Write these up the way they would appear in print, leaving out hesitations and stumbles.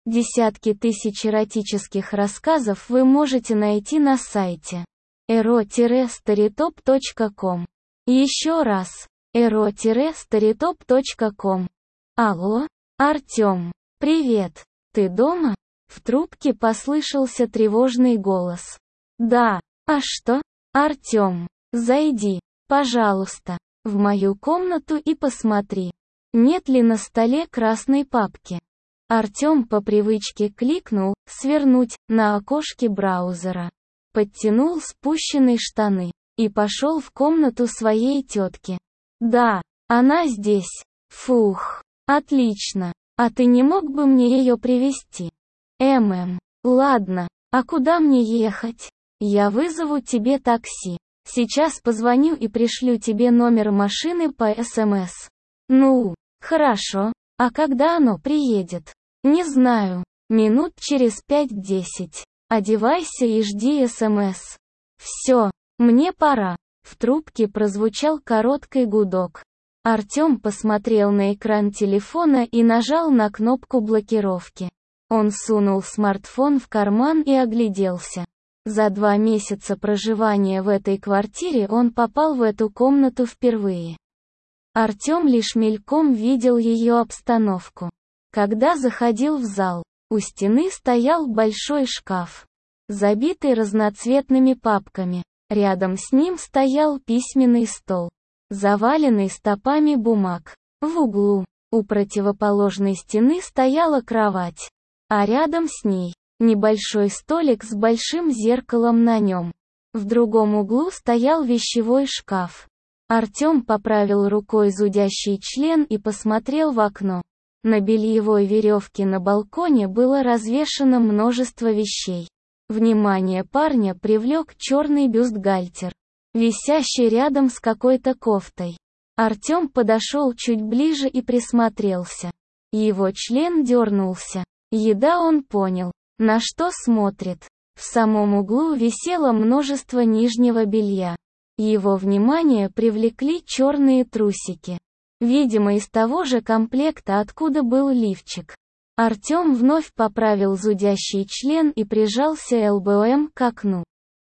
Десятки тысяч эротических рассказов вы можете найти на сайте ero-storytop.com. Еще раз, ero-storytop.com. Алло, Артём, привет, ты дома? В трубке послышался тревожный голос. Да, а что? Артём, зайди, пожалуйста, в мою комнату и посмотри, нет ли на столе красной папки. Артём по привычке кликнул «Свернуть» на окошке браузера, подтянул спущенные штаны и пошел в комнату своей тетки. Да, она здесь. Фух, отлично. А ты не мог бы мне ее привезти? Ладно, а куда мне ехать? Я вызову тебе такси. Сейчас позвоню и пришлю тебе номер машины по СМС. Ну, хорошо. А когда оно приедет? Не знаю. Минут через 5-10. Одевайся и жди СМС. Все, мне пора. В трубке прозвучал короткий гудок. Артём посмотрел на экран телефона и нажал на кнопку блокировки. Он сунул смартфон в карман и огляделся. За 2 месяца проживания в этой квартире он попал в эту комнату впервые. Артём лишь мельком видел ее обстановку. Когда заходил в зал, у стены стоял большой шкаф, забитый разноцветными папками. Рядом с ним стоял письменный стол, заваленный стопами бумаг. В углу, у противоположной стены стояла кровать, а рядом с ней небольшой столик с большим зеркалом на нем. В другом углу стоял вещевой шкаф. Артём поправил рукой зудящий член и посмотрел в окно. На бельевой веревке на балконе было развешано множество вещей. Внимание парня привлек черный бюстгальтер, висящий рядом с какой-то кофтой. Артём подошел чуть ближе и присмотрелся. Его член дернулся. Еда, он понял, на что смотрит. В самом углу висело множество нижнего белья. Его внимание привлекли черные трусики. Видимо, из того же комплекта, откуда был лифчик. Артём вновь поправил зудящий член и прижался лбом к окну.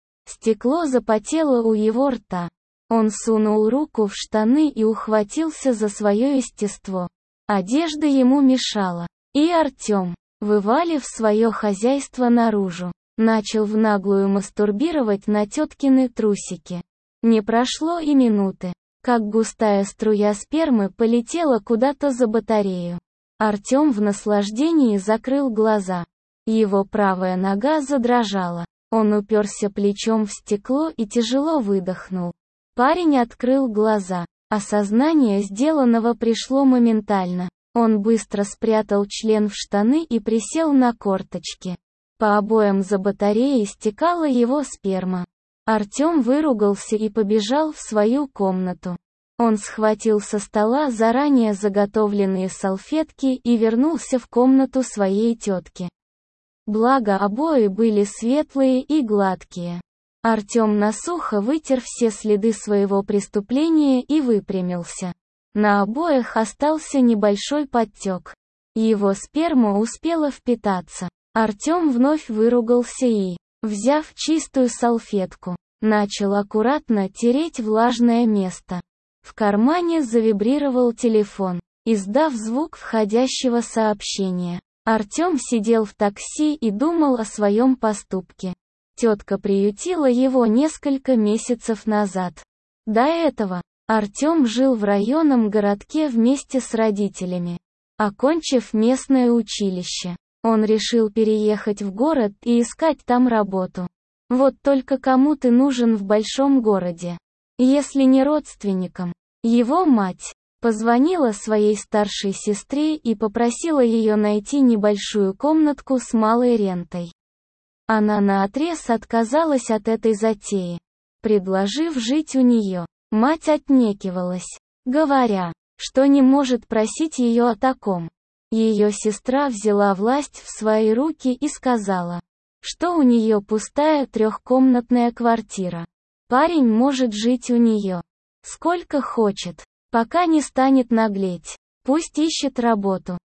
Стекло запотело у его рта. Он сунул руку в штаны и ухватился за свое естество. Одежда ему мешала. И Артём, вывалив свое хозяйство наружу, начал в наглую мастурбировать на теткины трусики. Не прошло и минуты, как густая струя спермы полетела куда-то за батарею. Артём в наслаждении закрыл глаза. Его правая нога задрожала. Он уперся плечом в стекло и тяжело выдохнул. Парень открыл глаза. Осознание сделанного пришло моментально. Он быстро спрятал член в штаны и присел на корточки. По обоям за батареей стекала его сперма. Артём выругался и побежал в свою комнату. Он схватил со стола заранее заготовленные салфетки и вернулся в комнату своей тетки. Благо обои были светлые и гладкие. Артём насухо вытер все следы своего преступления и выпрямился. На обоях остался небольшой подтек. Его сперма успела впитаться. Артём вновь выругался и, взяв чистую салфетку, начал аккуратно тереть влажное место. В кармане завибрировал телефон, издав звук входящего сообщения. Артём сидел в такси и думал о своем поступке. Тетка приютила его несколько месяцев назад. До этого Артём жил в районном городке вместе с родителями. Окончив местное училище, он решил переехать в город и искать там работу. Вот только кому ты нужен в большом городе, если не родственникам? Его мать позвонила своей старшей сестре и попросила ее найти небольшую комнатку с малой рентой. Она наотрез отказалась от этой затеи, предложив жить у нее. Мать отнекивалась, говоря, что не может просить ее о таком. Ее сестра взяла власть в свои руки и сказала, что у нее пустая 3-комнатная квартира. Парень может жить у нее сколько хочет, пока не станет наглеть. Пусть ищет работу.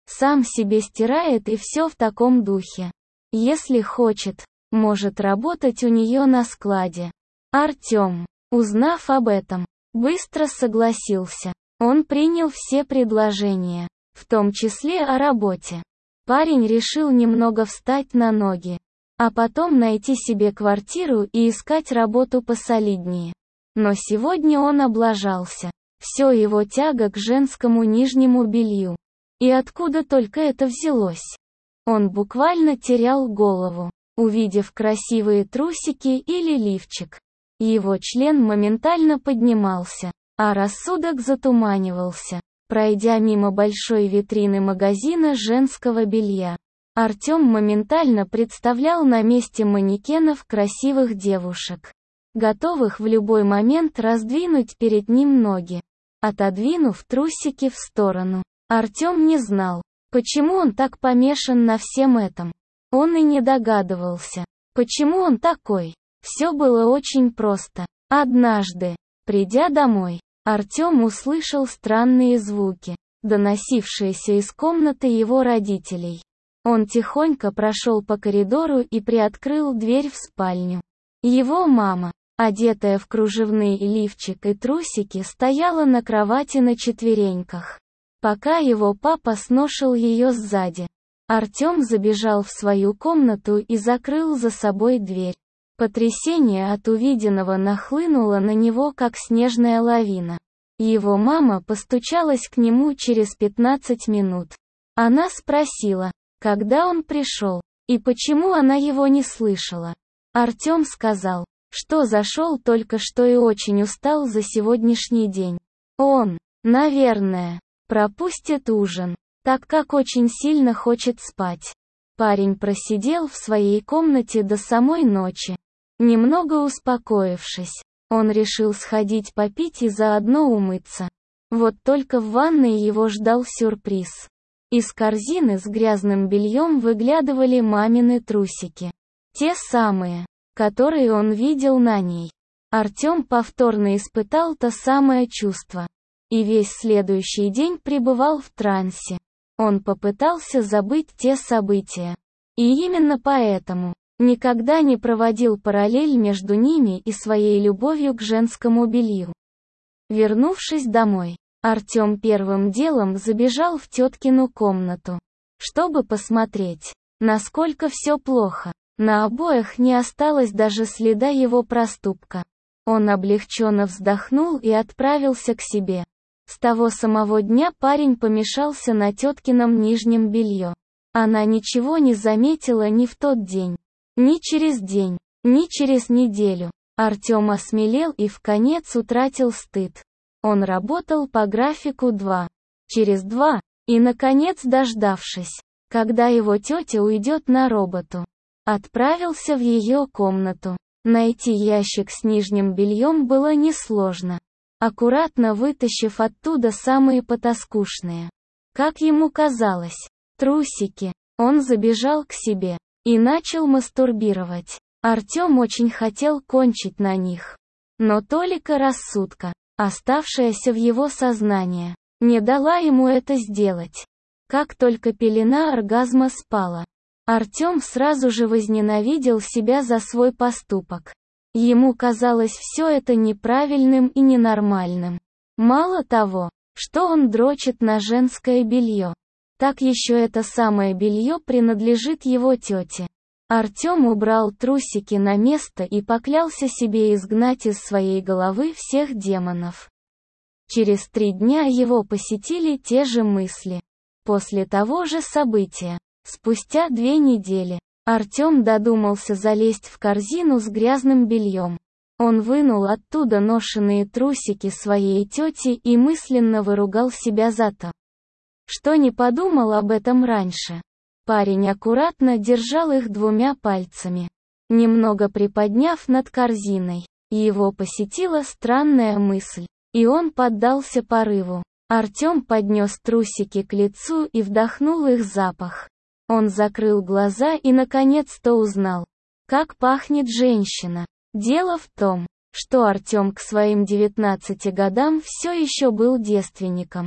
Сам себе стирает и все в таком духе. Если хочет, может работать у нее на складе. Артем, узнав об этом, быстро согласился. Он принял все предложения, в том числе о работе. Парень решил немного встать на ноги, а потом найти себе квартиру и искать работу посолиднее. Но сегодня он облажался. Все его тяга к женскому нижнему белью. И откуда только это взялось? Он буквально терял голову, увидев красивые трусики или лифчик. Его член моментально поднимался, а рассудок затуманивался. Пройдя мимо большой витрины магазина женского белья, Артем моментально представлял на месте манекенов красивых девушек, готовых в любой момент раздвинуть перед ним ноги. Отодвинув трусики в сторону, Артем не знал, почему он так помешан на всем этом. Он и не догадывался, почему он такой. Все было очень просто. Однажды, придя домой, Артем услышал странные звуки, доносившиеся из комнаты его родителей. Он тихонько прошел по коридору и приоткрыл дверь в спальню. Его мама, одетая в кружевный лифчик и трусики, стояла на кровати на четвереньках, пока его папа сношил ее сзади. Артем забежал в свою комнату и закрыл за собой дверь. Потрясение от увиденного нахлынуло на него как снежная лавина. Его мама постучалась к нему через 15 минут. Она спросила, когда он пришел, и почему она его не слышала. Артем сказал, что зашел только что и очень устал за сегодняшний день. Он, наверное, пропустит ужин, так как очень сильно хочет спать. Парень просидел в своей комнате до самой ночи. Немного успокоившись, он решил сходить попить и заодно умыться. Вот только в ванной его ждал сюрприз. Из корзины с грязным бельем выглядывали мамины трусики. Те самые, которые он видел на ней. Артем повторно испытал то самое чувство. И весь следующий день пребывал в трансе. Он попытался забыть те события. И именно поэтому никогда не проводил параллель между ними и своей любовью к женскому белью. Вернувшись домой, Артем первым делом забежал в теткину комнату, чтобы посмотреть, насколько все плохо. На обоях не осталось даже следа его проступка. Он облегченно вздохнул и отправился к себе. С того самого дня парень помешался на теткином нижнем белье. Она ничего не заметила ни в тот день, ни через день, ни через неделю. Артем осмелел и вконец утратил стыд. Он работал по графику 2 через 2, и, наконец дождавшись, когда его тетя уйдет на работу, отправился в ее комнату. Найти ящик с нижним бельем было несложно. Аккуратно вытащив оттуда самые потаскушные, как ему казалось, трусики, он забежал к себе и начал мастурбировать. Артем очень хотел кончить на них. Но толика рассудка, оставшаяся в его сознании, не дала ему это сделать. Как только пелена оргазма спала, Артем сразу же возненавидел себя за свой поступок. Ему казалось все это неправильным и ненормальным. Мало того, что он дрочит на женское белье, так еще это самое белье принадлежит его тете. Артем убрал трусики на место и поклялся себе изгнать из своей головы всех демонов. Через 3 дня его посетили те же мысли. После того же события, спустя 2 недели, Артем додумался залезть в корзину с грязным бельем. Он вынул оттуда ношеные трусики своей тети и мысленно выругал себя за то, что не подумал об этом раньше. Парень аккуратно держал их 2 пальцами. Немного приподняв над корзиной, его посетила странная мысль, и он поддался порыву. Артем поднес трусики к лицу и вдохнул их запах. Он закрыл глаза и наконец-то узнал, как пахнет женщина. Дело в том, что Артем к своим 19 годам все еще был девственником.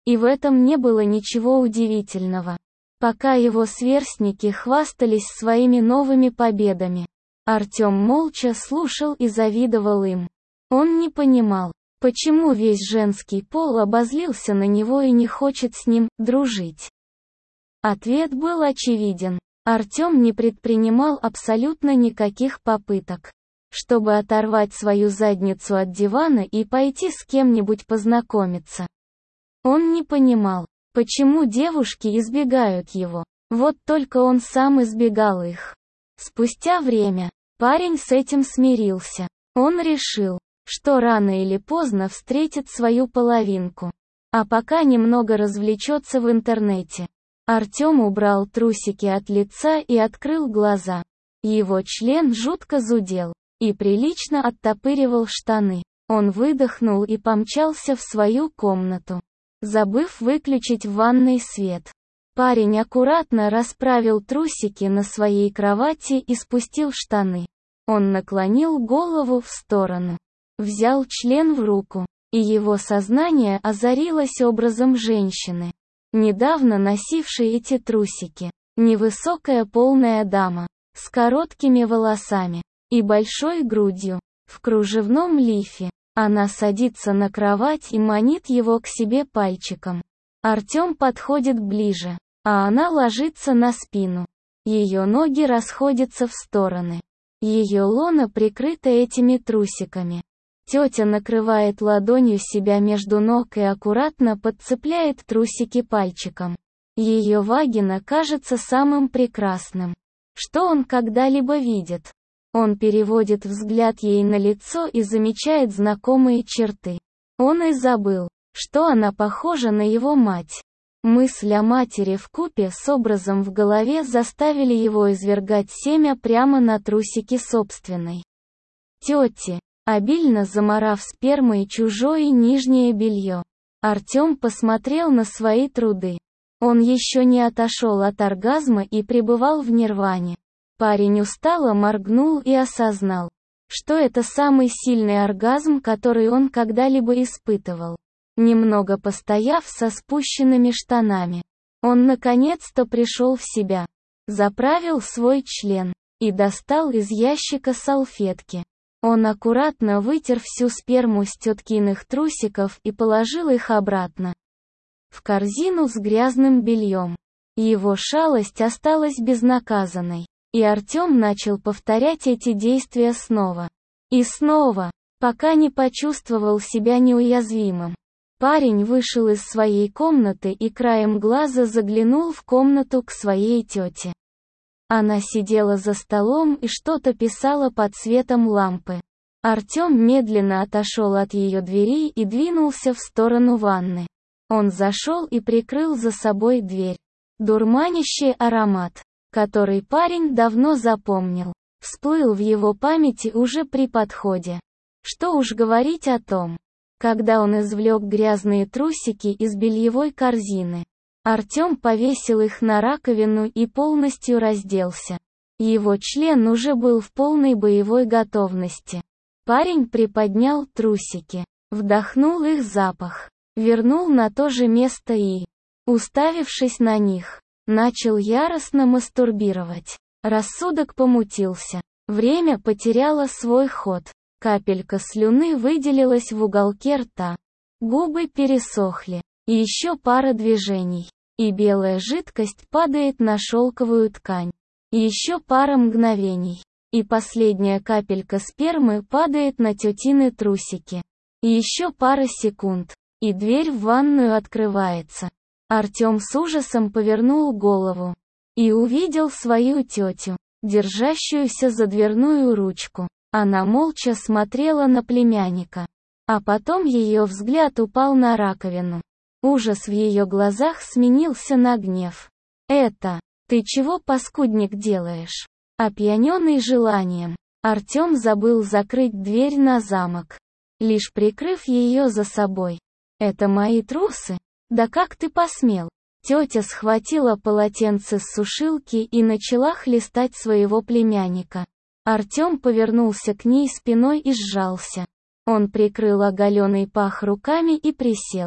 И в этом не было ничего удивительного. Пока его сверстники хвастались своими новыми победами, Артём молча слушал и завидовал им. Он не понимал, почему весь женский пол обозлился на него и не хочет с ним дружить. Ответ был очевиден. Артём не предпринимал абсолютно никаких попыток, чтобы оторвать свою задницу от дивана и пойти с кем-нибудь познакомиться. Он не понимал, почему девушки избегают его. Вот только он сам избегал их. Спустя время, парень с этим смирился. Он решил, что рано или поздно встретит свою половинку. А пока немного развлечется в интернете. Артём убрал трусики от лица и открыл глаза. Его член жутко зудел и прилично оттопыривал штаны. Он выдохнул и помчался в свою комнату, забыв выключить в ванной свет. Парень аккуратно расправил трусики на своей кровати и спустил штаны. Он наклонил голову в сторону, взял член в руку, и его сознание озарилось образом женщины, недавно носившей эти трусики. Невысокая полная дама, с короткими волосами и большой грудью, в кружевном лифе. Она садится на кровать и манит его к себе пальчиком. Артём подходит ближе, а она ложится на спину. Ее ноги расходятся в стороны. Ее лона прикрыта этими трусиками. Тетя накрывает ладонью себя между ног и аккуратно подцепляет трусики пальчиком. Ее вагина кажется самым прекрасным, что он когда-либо видит. Он переводит взгляд ей на лицо и замечает знакомые черты. Он и забыл, что она похожа на его мать. Мысль о матери вкупе с образом в голове заставили его извергать семя прямо на трусики собственной тети, обильно замарав спермой чужое нижнее белье. Артём посмотрел на свои труды. Он еще не отошел от оргазма и пребывал в нирване. Парень устало моргнул и осознал, что это самый сильный оргазм, который он когда-либо испытывал. Немного постояв со спущенными штанами, он наконец-то пришел в себя, заправил свой член и достал из ящика салфетки. Он аккуратно вытер всю сперму с теткиных трусиков и положил их обратно в корзину с грязным бельем. Его шалость осталась безнаказанной, и Артём начал повторять эти действия снова и снова, пока не почувствовал себя неуязвимым. Парень вышел из своей комнаты и краем глаза заглянул в комнату к своей тете. Она сидела за столом и что-то писала под светом лампы. Артём медленно отошел от ее двери и двинулся в сторону ванны. Он зашел и прикрыл за собой дверь. Дурманящий аромат, который парень давно запомнил, всплыл в его памяти уже при подходе. Что уж говорить о том, когда он извлек грязные трусики из бельевой корзины. Артём повесил их на раковину и полностью разделся. Его член уже был в полной боевой готовности. Парень приподнял трусики, вдохнул их запах, вернул на то же место и, уставившись на них, начал яростно мастурбировать. Рассудок помутился. Время потеряло свой ход. Капелька слюны выделилась в уголке рта. Губы пересохли. И еще пара движений. И белая жидкость падает на шелковую ткань. И еще пара мгновений. И последняя капелька спермы падает на тетины трусики. И еще пара секунд. И дверь в ванную открывается. Артём с ужасом повернул голову. И увидел свою тетю, держащуюся за дверную ручку. Она молча смотрела на племянника. А потом ее взгляд упал на раковину. Ужас в ее глазах сменился на гнев. Ты чего, паскудник, делаешь?» Опьяненный желанием, Артём забыл закрыть дверь на замок, лишь прикрыв ее за собой. «Это мои трусы? Да как ты посмел?» Тетя схватила полотенце с сушилки и начала хлестать своего племянника. Артём повернулся к ней спиной и сжался. Он прикрыл оголенный пах руками и присел.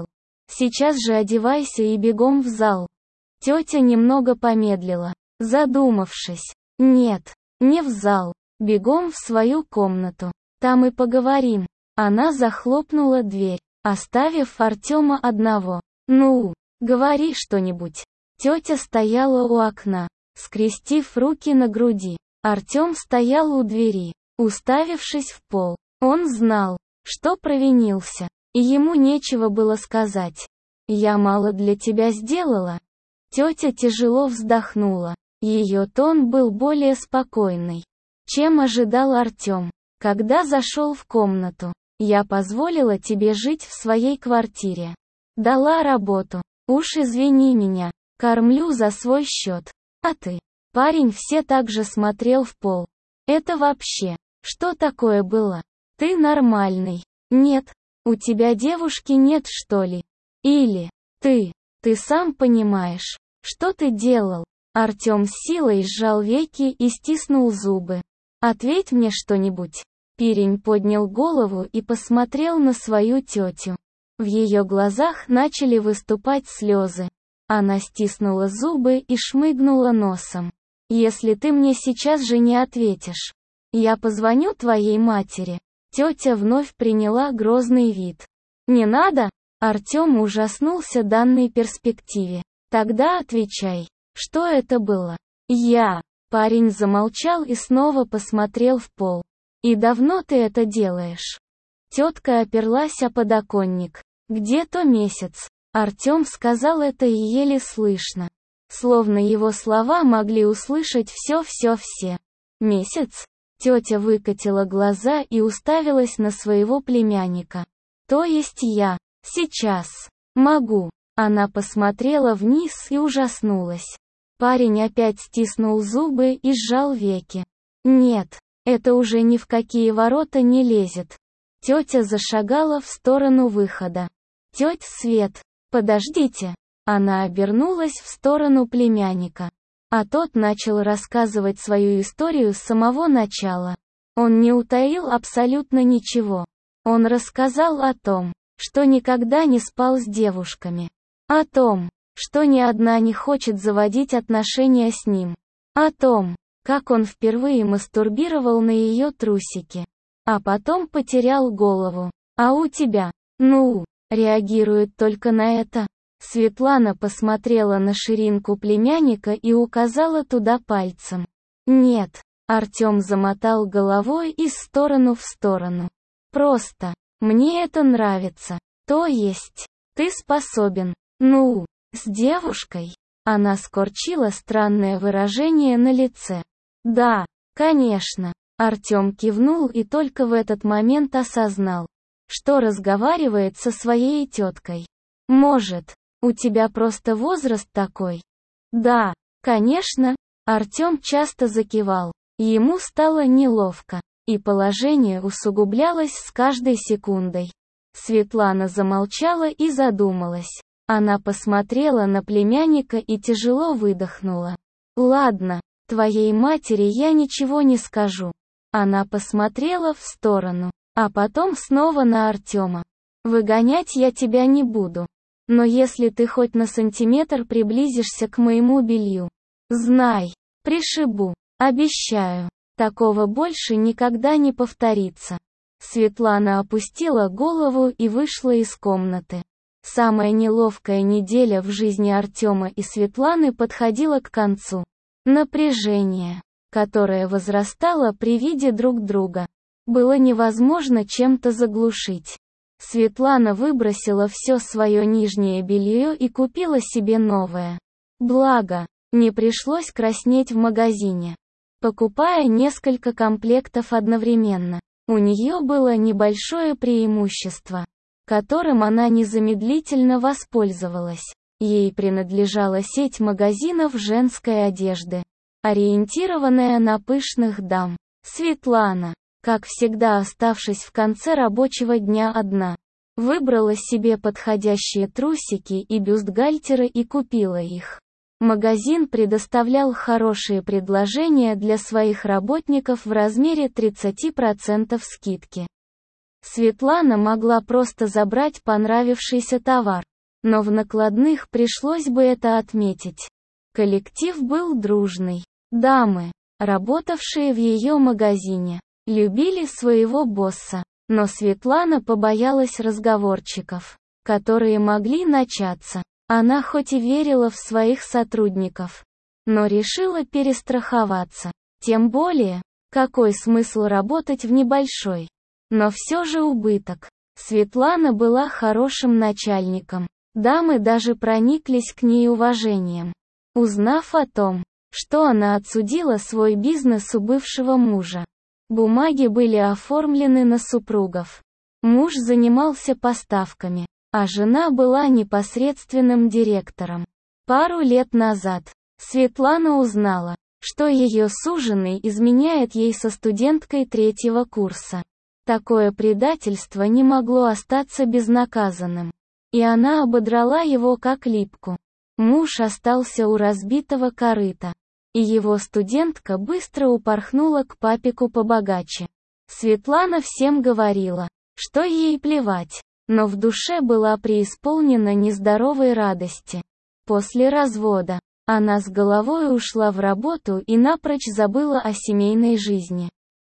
Сейчас же одевайся и бегом в зал. Тетя немного помедлила, задумавшись. Нет, не в зал. Бегом в свою комнату. Там и поговорим. Она захлопнула дверь, оставив Артема одного. Ну, говори что-нибудь. Тетя стояла у окна, скрестив руки на груди. Артем стоял у двери, уставившись в пол. Он знал, что провинился, и ему нечего было сказать. «Я мало для тебя сделала?» Тетя тяжело вздохнула. Ее тон был более спокойный, чем ожидал Артем, когда зашел в комнату. «Я позволила тебе жить в своей квартире. Дала работу. Уж извини меня, кормлю за свой счет. А ты?» Парень все так же смотрел в пол. «Это вообще, что такое было? Ты нормальный. Нет, у тебя девушки нет, что ли? Или, ты сам понимаешь, что ты делал?» Артем с силой сжал веки и стиснул зубы. «Ответь мне что-нибудь». Парень поднял голову и посмотрел на свою тетю. В ее глазах начали выступать слезы. Она стиснула зубы и шмыгнула носом. «Если ты мне сейчас же не ответишь, я позвоню твоей матери». Тетя вновь приняла грозный вид. «Не надо?» Артем ужаснулся данной перспективе. «Тогда отвечай, что это было?» «Я». Парень замолчал и снова посмотрел в пол. «И давно ты это делаешь?» Тетка оперлась о подоконник. «Где-то месяц». Артем сказал это и еле слышно. Словно его слова могли услышать все. «Месяц?» Тетя выкатила глаза и уставилась на своего племянника. «То есть я сейчас могу?» Она посмотрела вниз и ужаснулась. Парень опять стиснул зубы и сжал веки. «Нет, это уже ни в какие ворота не лезет». Тетя зашагала в сторону выхода. «Тетя Свет, подождите!» Она обернулась в сторону племянника. А тот начал рассказывать свою историю с самого начала. Он не утаил абсолютно ничего. Он рассказал о том, что никогда не спал с девушками. О том, что ни одна не хочет заводить отношения с ним. О том, как он впервые мастурбировал на ее трусики. А потом потерял голову. «А у тебя?» «Ну?» Реагирует только на это. Светлана посмотрела на ширинку племянника и указала туда пальцем. «Нет». Артем замотал головой из стороны в сторону. «Просто, мне это нравится. То есть, ты способен. Ну, с девушкой?» Она скорчила странное выражение на лице. «Да, конечно». Артем кивнул и только в этот момент осознал, что разговаривает со своей теткой. «Может, у тебя просто возраст такой?» «Да, конечно». Артем часто закивал. Ему стало неловко, и положение усугублялось с каждой секундой. Светлана замолчала и задумалась. Она посмотрела на племянника и тяжело выдохнула. «Ладно, твоей матери я ничего не скажу». Она посмотрела в сторону, а потом снова на Артема. «Выгонять я тебя не буду. Но если ты хоть на сантиметр приблизишься к моему белью, знай, пришибу, обещаю, такого больше никогда не повторится». Светлана опустила голову и вышла из комнаты. Самая неловкая неделя в жизни Артема и Светланы подходила к концу. Напряжение, которое возрастало при виде друг друга, было невозможно чем-то заглушить. Светлана выбросила все свое нижнее белье и купила себе новое. Благо, не пришлось краснеть в магазине, покупая несколько комплектов одновременно. У нее было небольшое преимущество, которым она незамедлительно воспользовалась. Ей принадлежала сеть магазинов женской одежды, ориентированная на пышных дам. Светлана, как всегда оставшись в конце рабочего дня одна, выбрала себе подходящие трусики и бюстгальтеры и купила их. Магазин предоставлял хорошие предложения для своих работников в размере 30% скидки. Светлана могла просто забрать понравившийся товар, Но в накладных пришлось бы это отметить. Коллектив был дружный. Дамы, работавшие в ее магазине, любили своего босса. Но Светлана побоялась разговорчиков, которые могли начаться. Она хоть и верила в своих сотрудников, но решила перестраховаться. Тем более, какой смысл работать в небольшой, но все же убыток. Светлана была хорошим начальником. Дамы даже прониклись к ней уважением, узнав о том, что она отсудила свой бизнес у бывшего мужа. Бумаги были оформлены на супругов. Муж занимался поставками, а жена была непосредственным директором. Пару лет назад Светлана узнала, что ее суженый изменяет ей со студенткой 3-го курса. Такое предательство не могло остаться безнаказанным. И она ободрала его как липку. Муж остался у разбитого корыта. И его студентка быстро упорхнула к папику побогаче. Светлана всем говорила, что ей плевать, но в душе была преисполнена нездоровой радости. После развода она с головой ушла в работу и напрочь забыла о семейной жизни.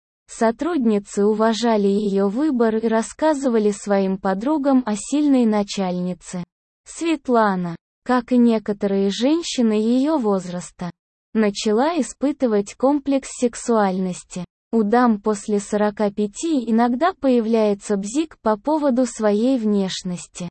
Сотрудницы уважали ее выбор и рассказывали своим подругам о сильной начальнице. Светлана, как и некоторые женщины ее возраста, начала испытывать комплекс сексуальности. У дам после 45 иногда появляется бзик по поводу своей внешности.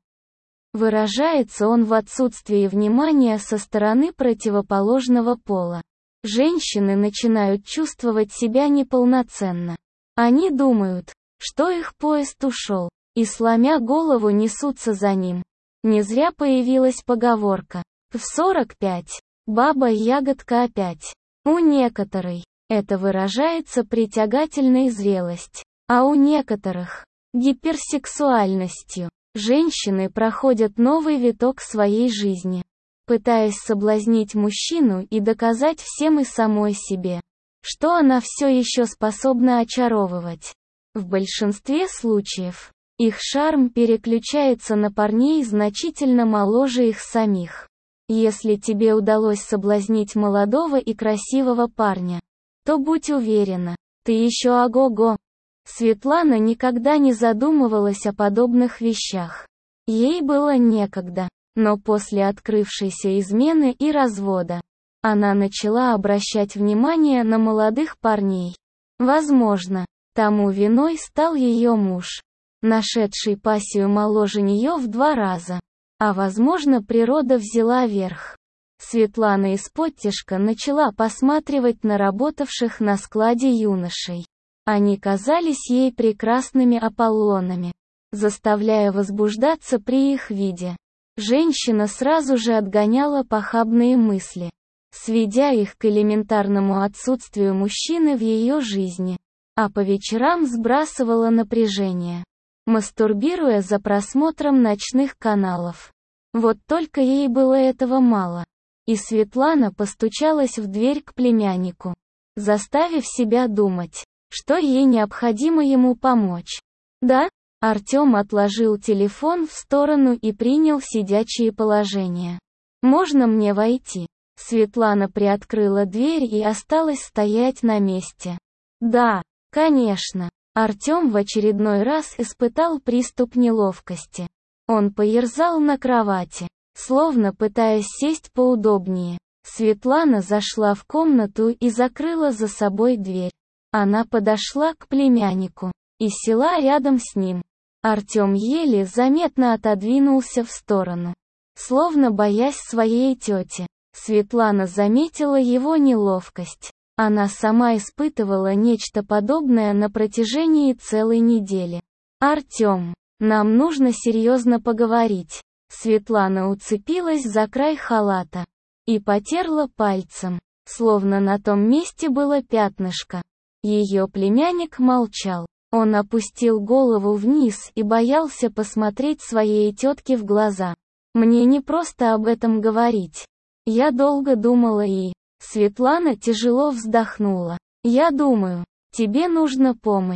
Выражается он в отсутствии внимания со стороны противоположного пола. Женщины начинают чувствовать себя неполноценно. Они думают, что их поезд ушел, и сломя голову несутся за ним. Не зря появилась поговорка «в 45, баба-ягодка опять». У некоторой это выражается притягательной зрелость, а у некоторых – гиперсексуальностью. Женщины проходят новый виток своей жизни, пытаясь соблазнить мужчину и доказать всем и самой себе, что она все еще способна очаровывать. В большинстве случаев, их шарм переключается на парней значительно моложе их самих. Если тебе удалось соблазнить молодого и красивого парня, то будь уверена, ты еще ого-го. Светлана никогда не задумывалась о подобных вещах. Ей было некогда, но после открывшейся измены и развода, она начала обращать внимание на молодых парней. Возможно, тому виной стал ее муж, нашедший пассию моложе нее в 2 раза. А возможно, природа взяла верх. Светлана исподтишка начала посматривать на работавших на складе юношей. Они казались ей прекрасными Аполлонами, заставляя возбуждаться при их виде. Женщина сразу же отгоняла похабные мысли, сведя их к элементарному отсутствию мужчины в ее жизни, а по вечерам сбрасывала напряжение, мастурбируя за просмотром ночных каналов. Вот только ей было этого мало. И Светлана постучалась в дверь к племяннику, заставив себя думать, что ей необходимо ему помочь. «Да?» Артем отложил телефон в сторону и принял сидячее положение. «Можно мне войти?» Светлана приоткрыла дверь и осталась стоять на месте. «Да, конечно». Артем в очередной раз испытал приступ неловкости. Он поерзал на кровати, словно пытаясь сесть поудобнее. Светлана зашла в комнату и закрыла за собой дверь. Она подошла к племяннику и села рядом с ним. Артем еле заметно отодвинулся в сторону, словно боясь своей тети. Светлана заметила его неловкость. Она сама испытывала нечто подобное на протяжении целой недели. «Артем, нам нужно серьезно поговорить». Светлана уцепилась за край халата и потерла пальцем, словно на том месте было пятнышко. Ее племянник молчал. Он опустил голову вниз и боялся посмотреть своей тетке в глаза. «Мне не просто об этом говорить. Я долго думала и...» Светлана тяжело вздохнула. «Я думаю, тебе нужна помощь».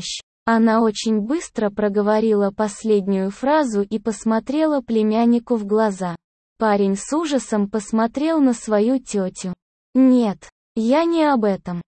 Она очень быстро проговорила последнюю фразу и посмотрела племяннику в глаза. Парень с ужасом посмотрел на свою тетю. «Нет, я не об этом.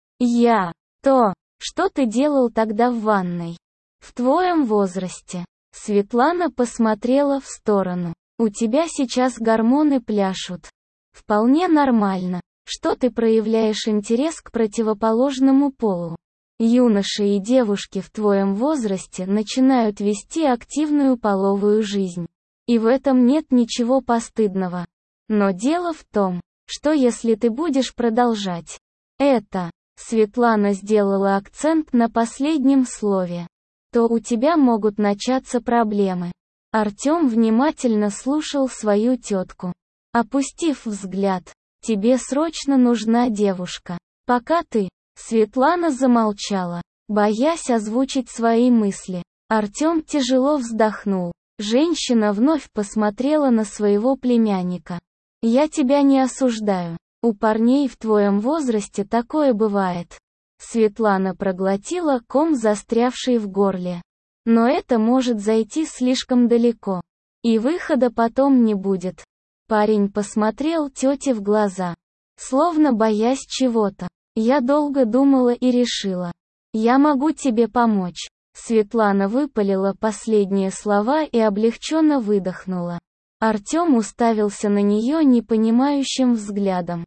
То, что ты делал тогда в ванной. В твоем возрасте». Светлана посмотрела в сторону. «У тебя сейчас гормоны пляшут. Вполне нормально, что ты проявляешь интерес к противоположному полу. Юноши и девушки в твоем возрасте начинают вести активную половую жизнь. И в этом нет ничего постыдного. Но дело в том, что если ты будешь продолжать это, Светлана сделала акцент на последнем слове, то у тебя могут начаться проблемы». Артем внимательно слушал свою тетку. Опустив взгляд, «Тебе срочно нужна девушка. Пока ты...» Светлана замолчала, боясь озвучить свои мысли. Артем тяжело вздохнул. Женщина вновь посмотрела на своего племянника. «Я тебя не осуждаю. У парней в твоем возрасте такое бывает». Светлана проглотила ком, застрявший в горле. «Но это может зайти слишком далеко. И выхода потом не будет». Парень посмотрел тете в глаза, словно боясь чего-то. «Я долго думала и решила. Я могу тебе помочь». Светлана выпалила последние слова и облегченно выдохнула. Артем уставился на нее непонимающим взглядом.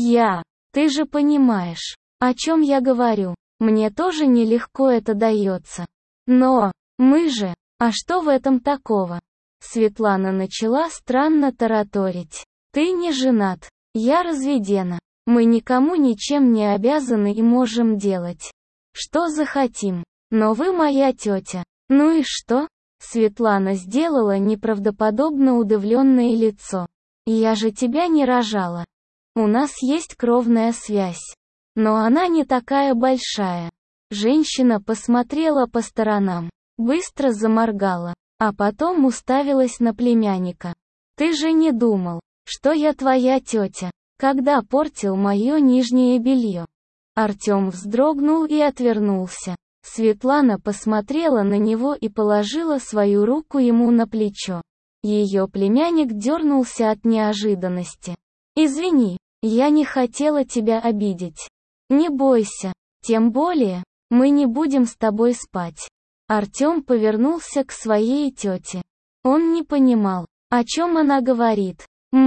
Ты же понимаешь, о чем я говорю. Мне тоже нелегко это дается. Но, мы же, а что в этом такого?» Светлана начала странно тараторить. «Ты не женат, я разведена. Мы никому ничем не обязаны и можем делать, что захотим. Но вы моя тетя. Ну и что?» Светлана сделала неправдоподобно удивленное лицо. «Я же тебя не рожала. У нас есть кровная связь. Но она не такая большая». Женщина посмотрела по сторонам, быстро заморгала, а потом уставилась на племянника. «Ты же не думал, что я твоя тетя, когда портил мое нижнее белье?» Артем вздрогнул и отвернулся. Светлана посмотрела на него и положила свою руку ему на плечо. Ее племянник дернулся от неожиданности. «Извини, я не хотела тебя обидеть. Не бойся, тем более, мы не будем с тобой спать». Артем повернулся к своей тете. Он не понимал, о чем она говорит.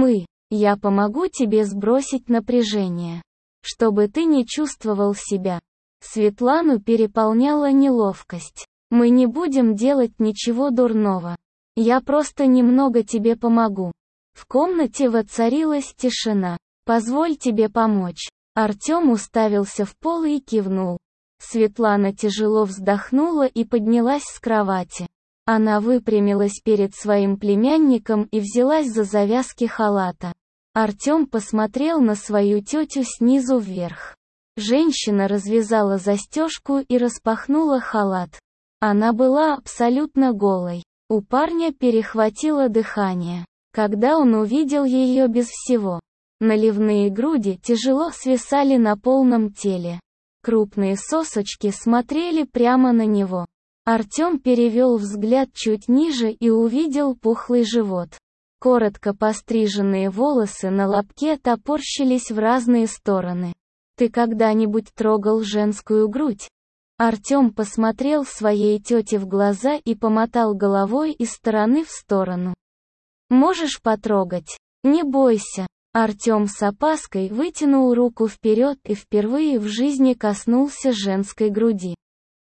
Я помогу тебе сбросить напряжение, чтобы ты не чувствовал себя». Светлану переполняла неловкость. «Мы не будем делать ничего дурного. Я просто немного тебе помогу». В комнате воцарилась тишина. «Позволь тебе помочь». Артем уставился в пол и кивнул. Светлана тяжело вздохнула и поднялась с кровати. Она выпрямилась перед своим племянником и взялась за завязки халата. Артем посмотрел на свою тетю снизу вверх. Женщина развязала застежку и распахнула халат. Она была абсолютно голой. У парня перехватило дыхание, когда он увидел ее без всего. Наливные груди тяжело свисали на полном теле. Крупные сосочки смотрели прямо на него. Артем перевел взгляд чуть ниже и увидел пухлый живот. Коротко постриженные волосы на лобке топорщились в разные стороны. «Ты когда-нибудь трогал женскую грудь?» Артем посмотрел своей тете в глаза и помотал головой из стороны в сторону. «Можешь потрогать. Не бойся». Артем с опаской вытянул руку вперед и впервые в жизни коснулся женской груди.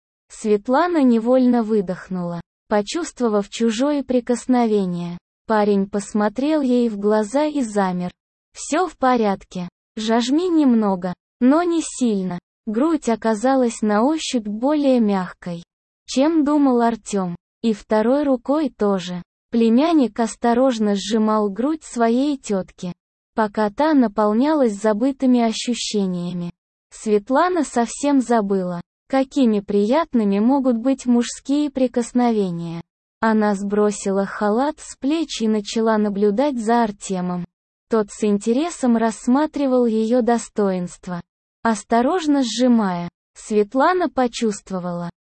Светлана невольно выдохнула, почувствовав чужое прикосновение. Парень посмотрел ей в глаза и замер. «Все в порядке. Жажми немного, но не сильно». Грудь оказалась на ощупь более мягкой, чем думал Артем. И второй рукой тоже. Племянник осторожно сжимал грудь своей тетки, пока та наполнялась забытыми ощущениями. Светлана совсем забыла, какими приятными могут быть мужские прикосновения. Она сбросила халат с плеч и начала наблюдать за Артемом. Тот с интересом рассматривал ее достоинства. Осторожно сжимая, Светлана почувствовала,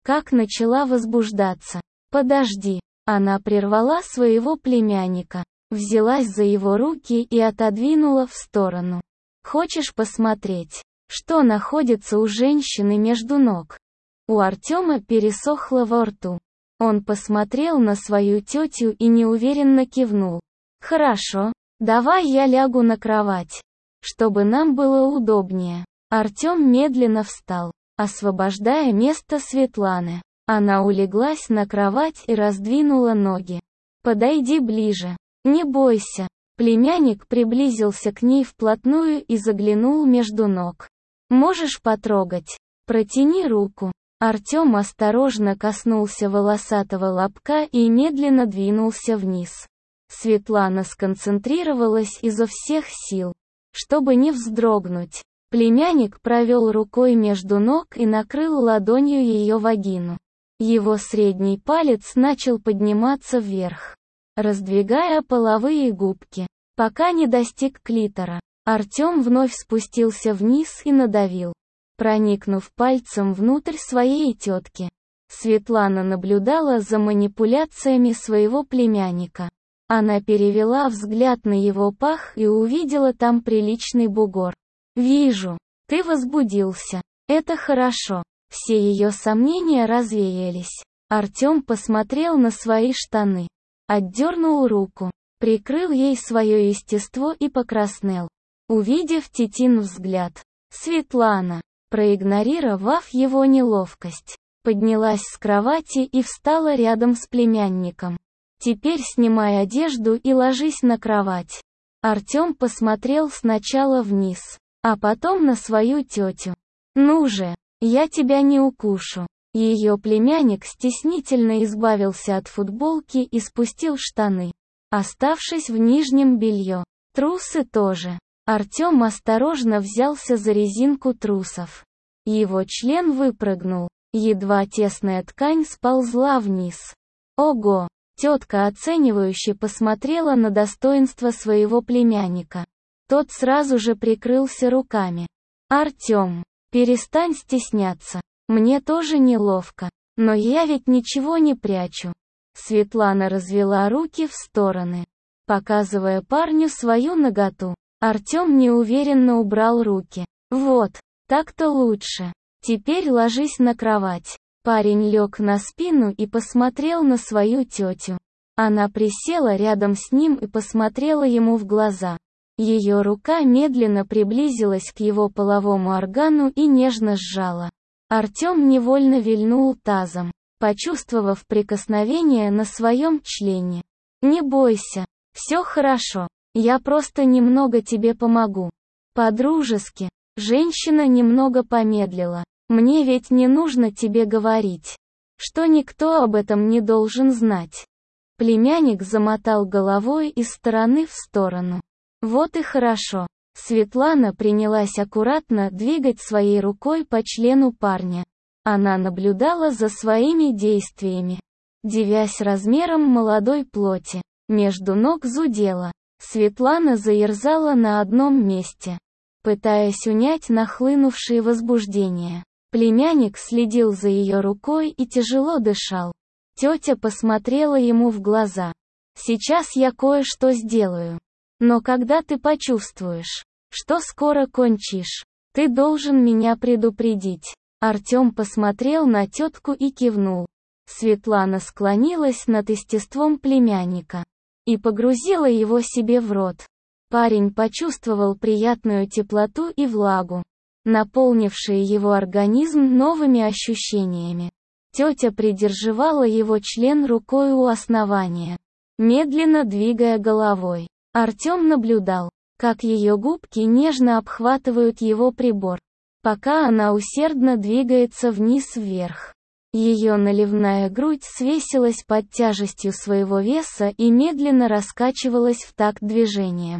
как начала возбуждаться. «Подожди». Она прервала своего племянника, взялась за его руки и отодвинула в сторону. «Хочешь посмотреть, что находится у женщины между ног?» У Артема пересохло во рту. Он посмотрел на свою тетю и неуверенно кивнул. «Хорошо, давай я лягу на кровать, чтобы нам было удобнее». Артем медленно встал, освобождая место Светланы. Она улеглась на кровать и раздвинула ноги. «Подойди ближе. Не бойся». Племянник приблизился к ней вплотную и заглянул между ног. «Можешь потрогать? Протяни руку». Артем осторожно коснулся волосатого лобка и медленно двинулся вниз. Светлана сконцентрировалась изо всех сил, чтобы не вздрогнуть. Племянник провел рукой между ног и накрыл ладонью ее вагину. Его средний палец начал подниматься вверх, раздвигая половые губки, пока не достиг клитора. Артем вновь спустился вниз и надавил, проникнув пальцем внутрь своей тетки. Светлана наблюдала за манипуляциями своего племянника. Она перевела взгляд на его пах и увидела там приличный бугор. «Вижу, ты возбудился. Это хорошо». Все ее сомнения развеялись. Артем посмотрел на свои штаны, отдернул руку, прикрыл ей свое естество и покраснел, увидев тетин взгляд. Светлана, проигнорировав его неловкость, поднялась с кровати и встала рядом с племянником. «Теперь снимай одежду и ложись на кровать». Артем посмотрел сначала вниз, а потом на свою тетю. «Ну же, я тебя не укушу». Ее племянник стеснительно избавился от футболки и спустил штаны, оставшись в нижнем белье. Трусы тоже. Артем осторожно взялся за резинку трусов. Его член выпрыгнул, едва тесная ткань сползла вниз. «Ого!» Тетка оценивающе посмотрела на достоинство своего племянника. Тот сразу же прикрылся руками. «Артем, перестань стесняться. Мне тоже неловко. Но я ведь ничего не прячу». Светлана развела руки в стороны, показывая парню свою наготу. Артем неуверенно убрал руки. «Вот, так-то лучше. Теперь ложись на кровать». Парень лег на спину и посмотрел на свою тетю. Она присела рядом с ним и посмотрела ему в глаза. Ее рука медленно приблизилась к его половому органу и нежно сжала. Артем невольно вильнул тазом, почувствовав прикосновение на своем члене. «Не бойся, все хорошо, я просто немного тебе помогу». По-дружески. Женщина немного помедлила. «Мне ведь не нужно тебе говорить, что никто об этом не должен знать». Племянник замотал головой из стороны в сторону. «Вот и хорошо». Светлана принялась аккуратно двигать своей рукой по члену парня. Она наблюдала за своими действиями, дивясь размером молодой плоти. Между ног зудела. Светлана заерзала на одном месте, пытаясь унять нахлынувшее возбуждение. Племянник следил за ее рукой и тяжело дышал. Тетя посмотрела ему в глаза. «Сейчас я кое-что сделаю. Но когда ты почувствуешь, что скоро кончишь, ты должен меня предупредить». Артем посмотрел на тетку и кивнул. Светлана склонилась над естеством племянника и погрузила его себе в рот. Парень почувствовал приятную теплоту и влагу, наполнившие его организм новыми ощущениями. Тетя придерживала его член рукой у основания, медленно двигая головой. Артем наблюдал, как ее губки нежно обхватывают его прибор, пока она усердно двигается вниз-вверх. Ее наливная грудь свесилась под тяжестью своего веса и медленно раскачивалась в такт движением.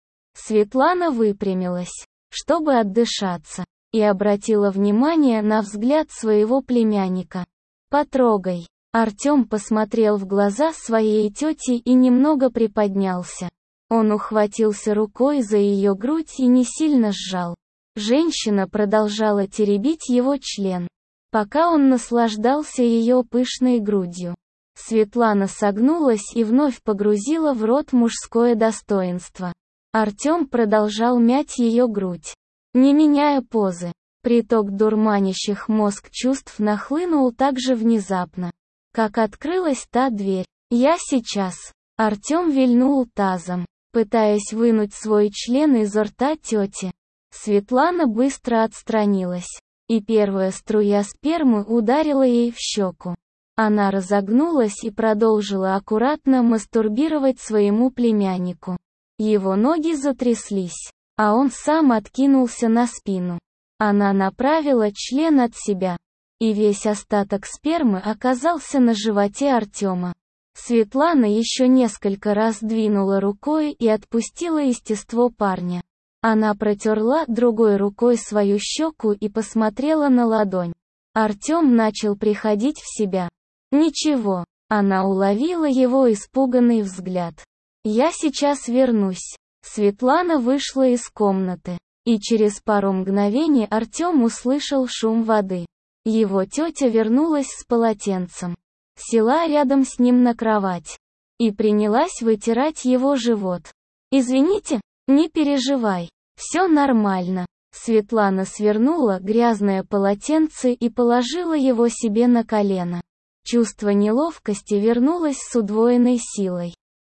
Светлана выпрямилась, чтобы отдышаться, и обратила внимание на взгляд своего племянника. «Потрогай». Артем посмотрел в глаза своей тети и немного приподнялся. Он ухватился рукой за ее грудь и не сильно сжал. Женщина продолжала теребить его член, пока он наслаждался ее пышной грудью. Светлана согнулась и вновь погрузила в рот мужское достоинство. Артем продолжал мять ее грудь, не меняя позы. Приток дурманящих мозг чувств нахлынул так же внезапно, как открылась та дверь. «Я сейчас». Артем вильнул тазом, пытаясь вынуть свой член из рта тети. Светлана быстро отстранилась, и первая струя спермы ударила ей в щеку. Она разогнулась и продолжила аккуратно мастурбировать своему племяннику. Его ноги затряслись, а он сам откинулся на спину. Она направила член от себя, и весь остаток спермы оказался на животе Артема. Светлана еще несколько раз двинула рукой и отпустила естество парня. Она протерла другой рукой свою щеку и посмотрела на ладонь. Артем начал приходить в себя. «Ничего», она уловила его испуганный взгляд. «Я сейчас вернусь». Светлана вышла из комнаты, и через пару мгновений Артем услышал шум воды. Его тетя вернулась с полотенцем, села рядом с ним на кровать и принялась вытирать его живот. «Извините, не переживай, все нормально». Светлана свернула грязное полотенце и положила его себе на колено. Чувство неловкости вернулось с удвоенной силой.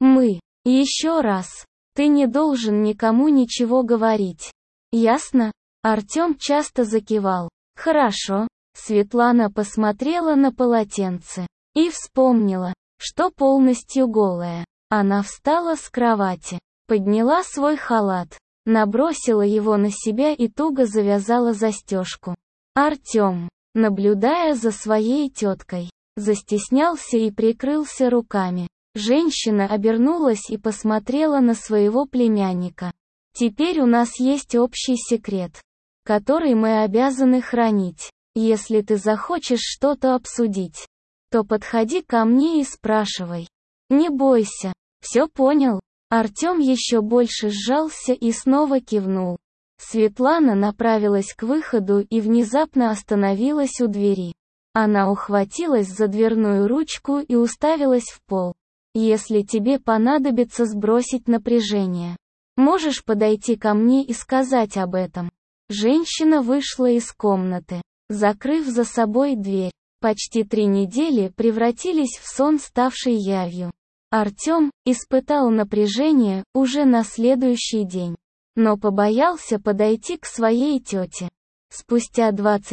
Еще раз. Ты не должен никому ничего говорить. Ясно?» Артем часто закивал. «Хорошо». Светлана посмотрела на полотенце и вспомнила, что полностью голая. Она встала с кровати, подняла свой халат, набросила его на себя и туго завязала застежку. Артем, наблюдая за своей теткой, застеснялся и прикрылся руками. Женщина обернулась и посмотрела на своего племянника. «Теперь у нас есть общий секрет, который мы обязаны хранить. Если ты захочешь что-то обсудить, то подходи ко мне и спрашивай. Не бойся. Все понял?» Артем еще больше сжался и снова кивнул. Светлана направилась к выходу и внезапно остановилась у двери. Она ухватилась за дверную ручку и уставилась в пол. «Если тебе понадобится сбросить напряжение, можешь подойти ко мне и сказать об этом». Женщина вышла из комнаты, закрыв за собой дверь. Почти 3 недели превратились в сон, ставший явью. Артем испытал напряжение уже на следующий день, но побоялся подойти к своей тете. Спустя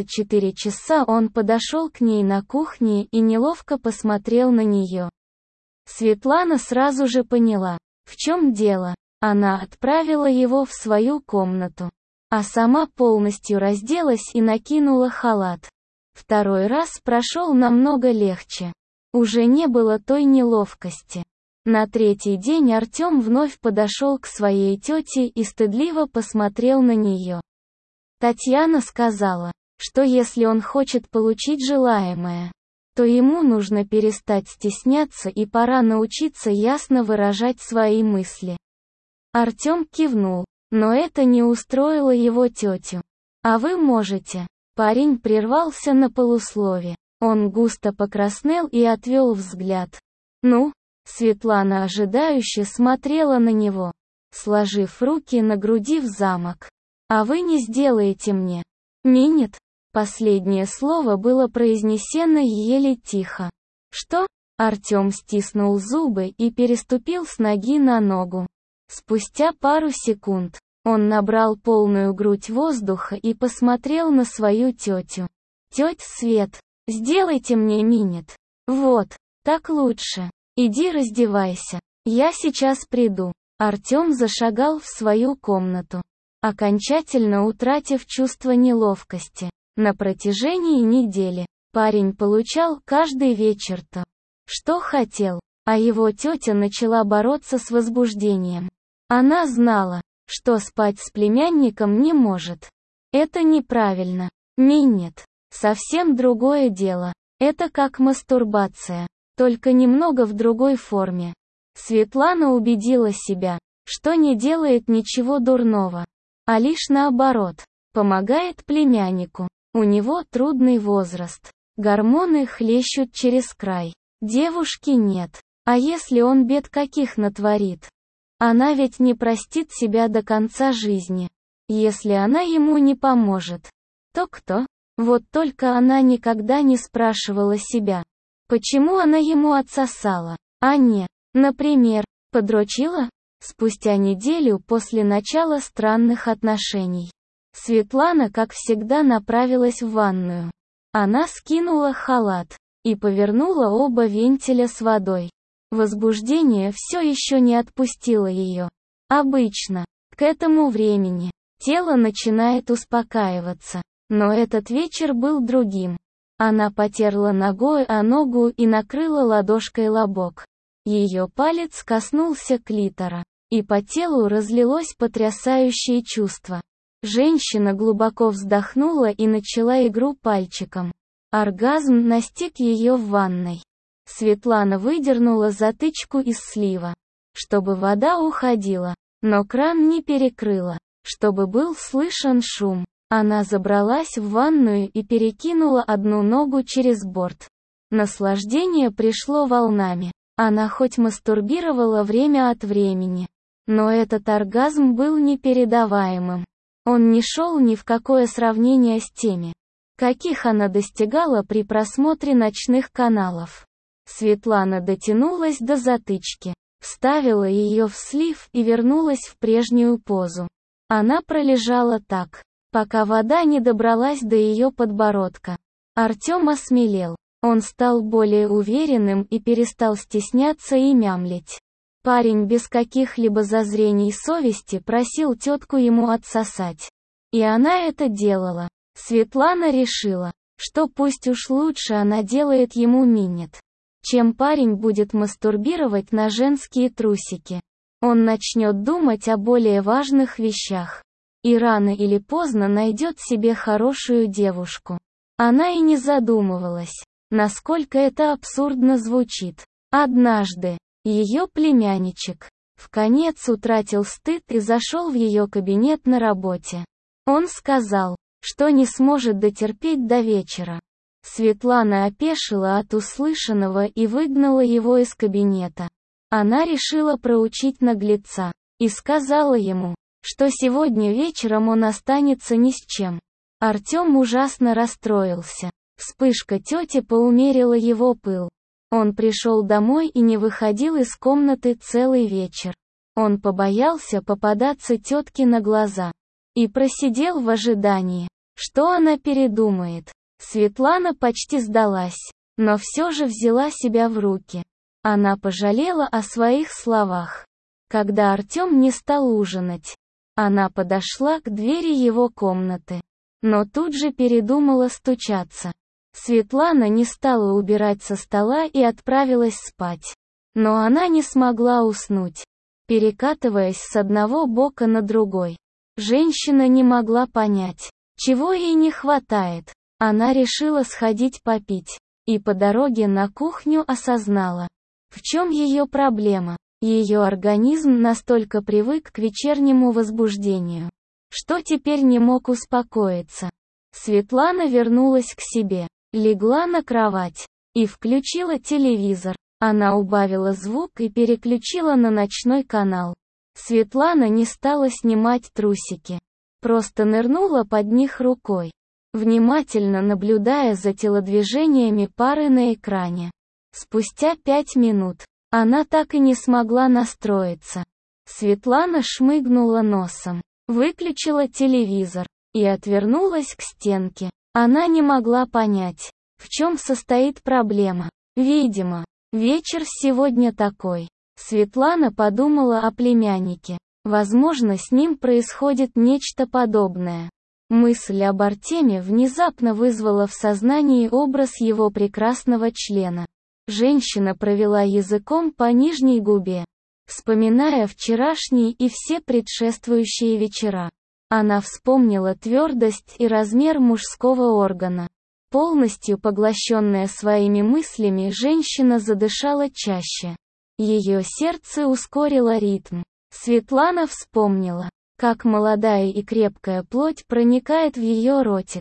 24 часа он подошел к ней на кухне и неловко посмотрел на нее. Светлана сразу же поняла, в чем дело. Она отправила его в свою комнату, а сама полностью разделась и накинула халат. Второй раз прошел намного легче. Уже не было той неловкости. На 3-й день Артем вновь подошел к своей тете и стыдливо посмотрел на нее. Татьяна сказала, что если он хочет получить желаемое, то ему нужно перестать стесняться и пора научиться ясно выражать свои мысли. Артем кивнул, но это не устроило его тетю. «А вы можете?» Парень прервался на полуслове. Он густо покраснел и отвел взгляд. «Ну?» Светлана ожидающе смотрела на него, сложив руки на груди в замок. «А вы не сделаете мне?» «Минет?» Последнее слово было произнесено еле тихо. «Что?» Артем стиснул зубы и переступил с ноги на ногу. Спустя пару секунд, он набрал полную грудь воздуха и посмотрел на свою тетю. «Тетя Свет, сделайте мне минет. Вот, так лучше. Иди раздевайся. Я сейчас приду». Артем зашагал в свою комнату, окончательно утратив чувство неловкости. На протяжении недели парень получал каждый вечер то, что хотел, а его тетя начала бороться с возбуждением. Она знала, что спать с племянником не может. Это неправильно. Минет. Совсем другое дело. Это как мастурбация, только немного в другой форме. Светлана убедила себя, что не делает ничего дурного, а лишь наоборот, помогает племяннику. У него трудный возраст. Гормоны хлещут через край. Девушки нет. А если он бед каких натворит? Она ведь не простит себя до конца жизни. Если она ему не поможет, то кто? Вот только она никогда не спрашивала себя, почему она ему отсосала, а не, например, подрочила? Спустя неделю после начала странных отношений, Светлана, как всегда, направилась в ванную. Она скинула халат и повернула оба вентиля с водой. Возбуждение все еще не отпустило ее. Обычно, к этому времени, тело начинает успокаиваться. Но этот вечер был другим. Она потерла ногой о ногу и накрыла ладошкой лобок. Ее палец коснулся клитора, и по телу разлилось потрясающее чувство. Женщина глубоко вздохнула и начала игру пальчиком. Оргазм настиг ее в ванной. Светлана выдернула затычку из слива, чтобы вода уходила, но кран не перекрыла, чтобы был слышен шум. Она забралась в ванную и перекинула одну ногу через борт. Наслаждение пришло волнами. Она хоть мастурбировала время от времени, но этот оргазм был непередаваемым. Он не шел ни в какое сравнение с теми, каких она достигала при просмотре ночных каналов. Светлана дотянулась до затычки, вставила ее в слив и вернулась в прежнюю позу. Она пролежала так, пока вода не добралась до ее подбородка. Артем осмелел. Он стал более уверенным и перестал стесняться и мямлить. Парень без каких-либо зазрений совести просил тетку ему отсосать. И она это делала. Светлана решила, что пусть уж лучше она делает ему минет, чем парень будет мастурбировать на женские трусики. Он начнет думать о более важных вещах. И рано или поздно найдет себе хорошую девушку. Она и не задумывалась, насколько это абсурдно звучит. Однажды, ее племянничек, вконец утратил стыд и зашел в ее кабинет на работе. Он сказал, что не сможет дотерпеть до вечера. Светлана опешила от услышанного и выгнала его из кабинета. Она решила проучить наглеца, и сказала ему, что сегодня вечером он останется ни с чем. Артем ужасно расстроился. Вспышка тети поумерила его пыл. Он пришел домой и не выходил из комнаты целый вечер. Он побоялся попадаться тетке на глаза. И просидел в ожидании, что она передумает. Светлана почти сдалась, но все же взяла себя в руки. Она пожалела о своих словах. Когда Артем не стал ужинать, она подошла к двери его комнаты, но тут же передумала стучаться. Светлана не стала убирать со стола и отправилась спать. Но она не смогла уснуть, перекатываясь с одного бока на другой. Женщина не могла понять, чего ей не хватает. Она решила сходить попить, и по дороге на кухню осознала, в чем ее проблема. Ее организм настолько привык к вечернему возбуждению, что теперь не мог успокоиться. Светлана вернулась к себе, легла на кровать и включила телевизор. Она убавила звук и переключила на ночной канал. Светлана не стала снимать трусики, просто нырнула под них рукой, внимательно наблюдая за телодвижениями пары на экране. Спустя 5 минут, она так и не смогла настроиться. Светлана шмыгнула носом, выключила телевизор и отвернулась к стенке. Она не могла понять, в чем состоит проблема. Видимо, вечер сегодня такой. Светлана подумала о племяннике. Возможно, с ним происходит нечто подобное. Мысль об Артеме внезапно вызвала в сознании образ его прекрасного члена. Женщина провела языком по нижней губе, вспоминая вчерашний и все предшествующие вечера. Она вспомнила твердость и размер мужского органа. Полностью поглощенная своими мыслями, женщина задышала чаще. Ее сердце ускорило ритм. Светлана вспомнила, как молодая и крепкая плоть проникает в ее ротик.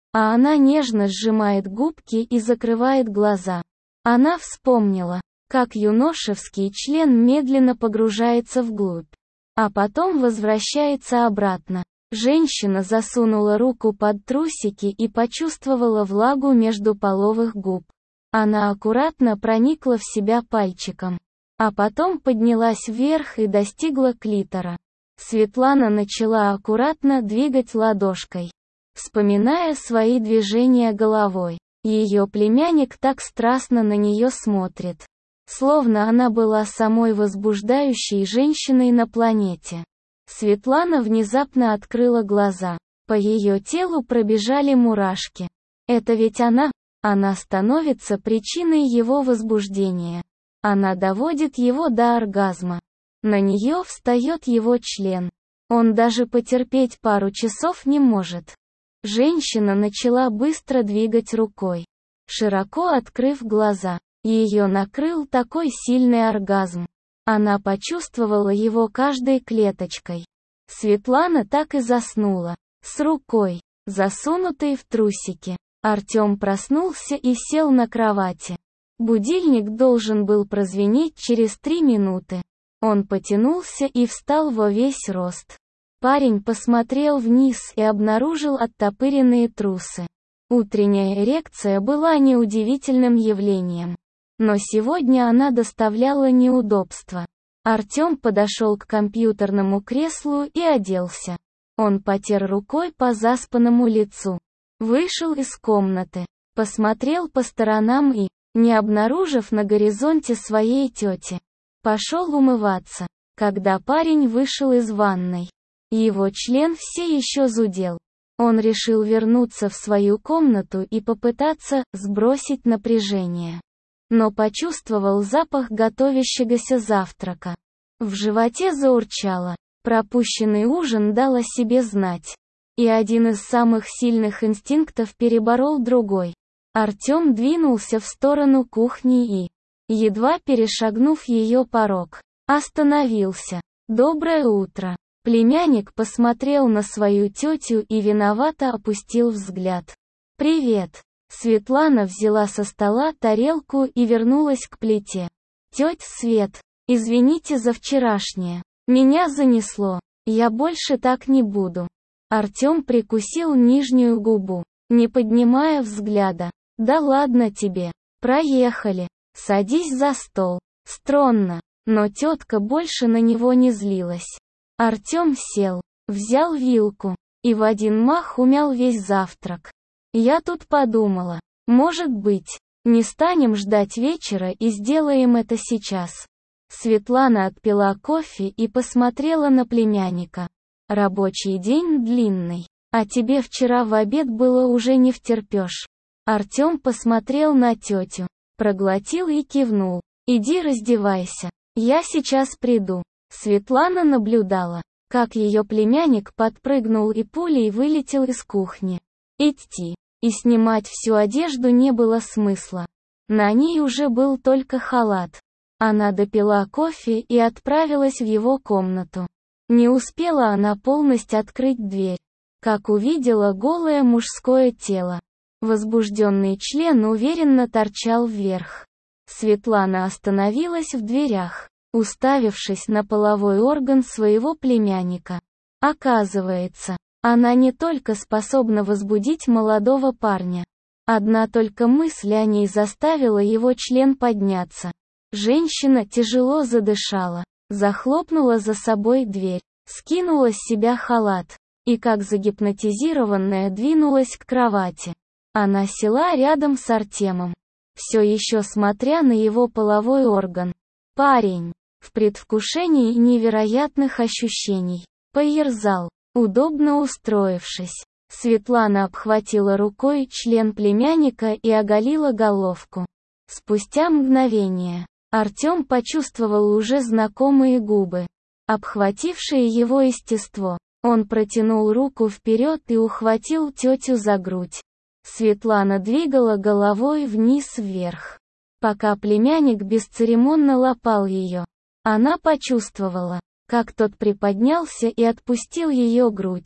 а она нежно сжимает губки и закрывает глаза. Она вспомнила, как юношеский член медленно погружается вглубь, а потом возвращается обратно. Женщина засунула руку под трусики и почувствовала влагу между половых губ. Она аккуратно проникла в себя пальчиком, а потом поднялась вверх и достигла клитора. Светлана начала аккуратно двигать ладошкой, вспоминая свои движения головой. Ее племянник так страстно на нее смотрит, словно она была самой возбуждающей женщиной на планете. Светлана внезапно открыла глаза. По ее телу пробежали мурашки. Это ведь она становится причиной его возбуждения. Она доводит его до оргазма. На нее встает его член. Он даже потерпеть пару часов не может. Женщина начала быстро двигать рукой, широко открыв глаза. Ее накрыл такой сильный оргазм. Она почувствовала его каждой клеточкой. Светлана так и заснула, с рукой, засунутой в трусики. Артем проснулся и сел на кровати. Будильник должен был прозвенеть через 3 минуты. Он потянулся и встал во весь рост. Парень посмотрел вниз и обнаружил оттопыренные трусы. Утренняя эрекция была неудивительным явлением, но сегодня она доставляла неудобства. Артем подошел к компьютерному креслу и оделся. Он потер рукой по заспанному лицу. Вышел из комнаты, посмотрел по сторонам и, не обнаружив на горизонте своей тети, пошел умываться. Когда парень вышел из ванной, его член все еще зудел. Он решил вернуться в свою комнату и попытаться сбросить напряжение. Но почувствовал запах готовящегося завтрака. В животе заурчало. Пропущенный ужин дал о себе знать. И один из самых сильных инстинктов переборол другой. Артем двинулся в сторону кухни и, едва перешагнув ее порог, остановился. «Доброе утро». Племянник посмотрел на свою тетю и виновато опустил взгляд. «Привет». Светлана взяла со стола тарелку и вернулась к плите. «Тетя Свет, извините за вчерашнее. Меня занесло. Я больше так не буду». Артем прикусил нижнюю губу, не поднимая взгляда. «Да ладно тебе. Проехали. Садись за стол». Странно, но тетка больше на него не злилась. Артем сел, взял вилку и в один мах умял весь завтрак. «Я тут подумала, может быть, не станем ждать вечера и сделаем это сейчас». Светлана отпила кофе и посмотрела на племянника. «Рабочий день длинный, а тебе вчера в обед было уже не втерпешь». Артем посмотрел на тетю, проглотил и кивнул. «Иди раздевайся, я сейчас приду». Светлана наблюдала, как ее племянник подпрыгнул и пулей вылетел из кухни. Идти и снимать всю одежду не было смысла. На ней уже был только халат. Она допила кофе и отправилась в его комнату. Не успела она полностью открыть дверь, как увидела голое мужское тело. Возбужденный член уверенно торчал вверх. Светлана остановилась в дверях, уставившись на половой орган своего племянника. Оказывается, она не только способна возбудить молодого парня. Одна только мысль о ней заставила его член подняться. Женщина тяжело задышала, захлопнула за собой дверь, скинула с себя халат, и как загипнотизированная двинулась к кровати. Она села рядом с Артемом, все еще смотря на его половой орган. Парень, в предвкушении невероятных ощущений, поерзал, удобно устроившись. Светлана обхватила рукой член племянника и оголила головку. Спустя мгновение, Артем почувствовал уже знакомые губы, обхватившие его естество. Он протянул руку вперед и ухватил тетю за грудь. Светлана двигала головой вниз-вверх, пока племянник бесцеремонно лапал ее. Она почувствовала, как тот приподнялся и отпустил ее грудь.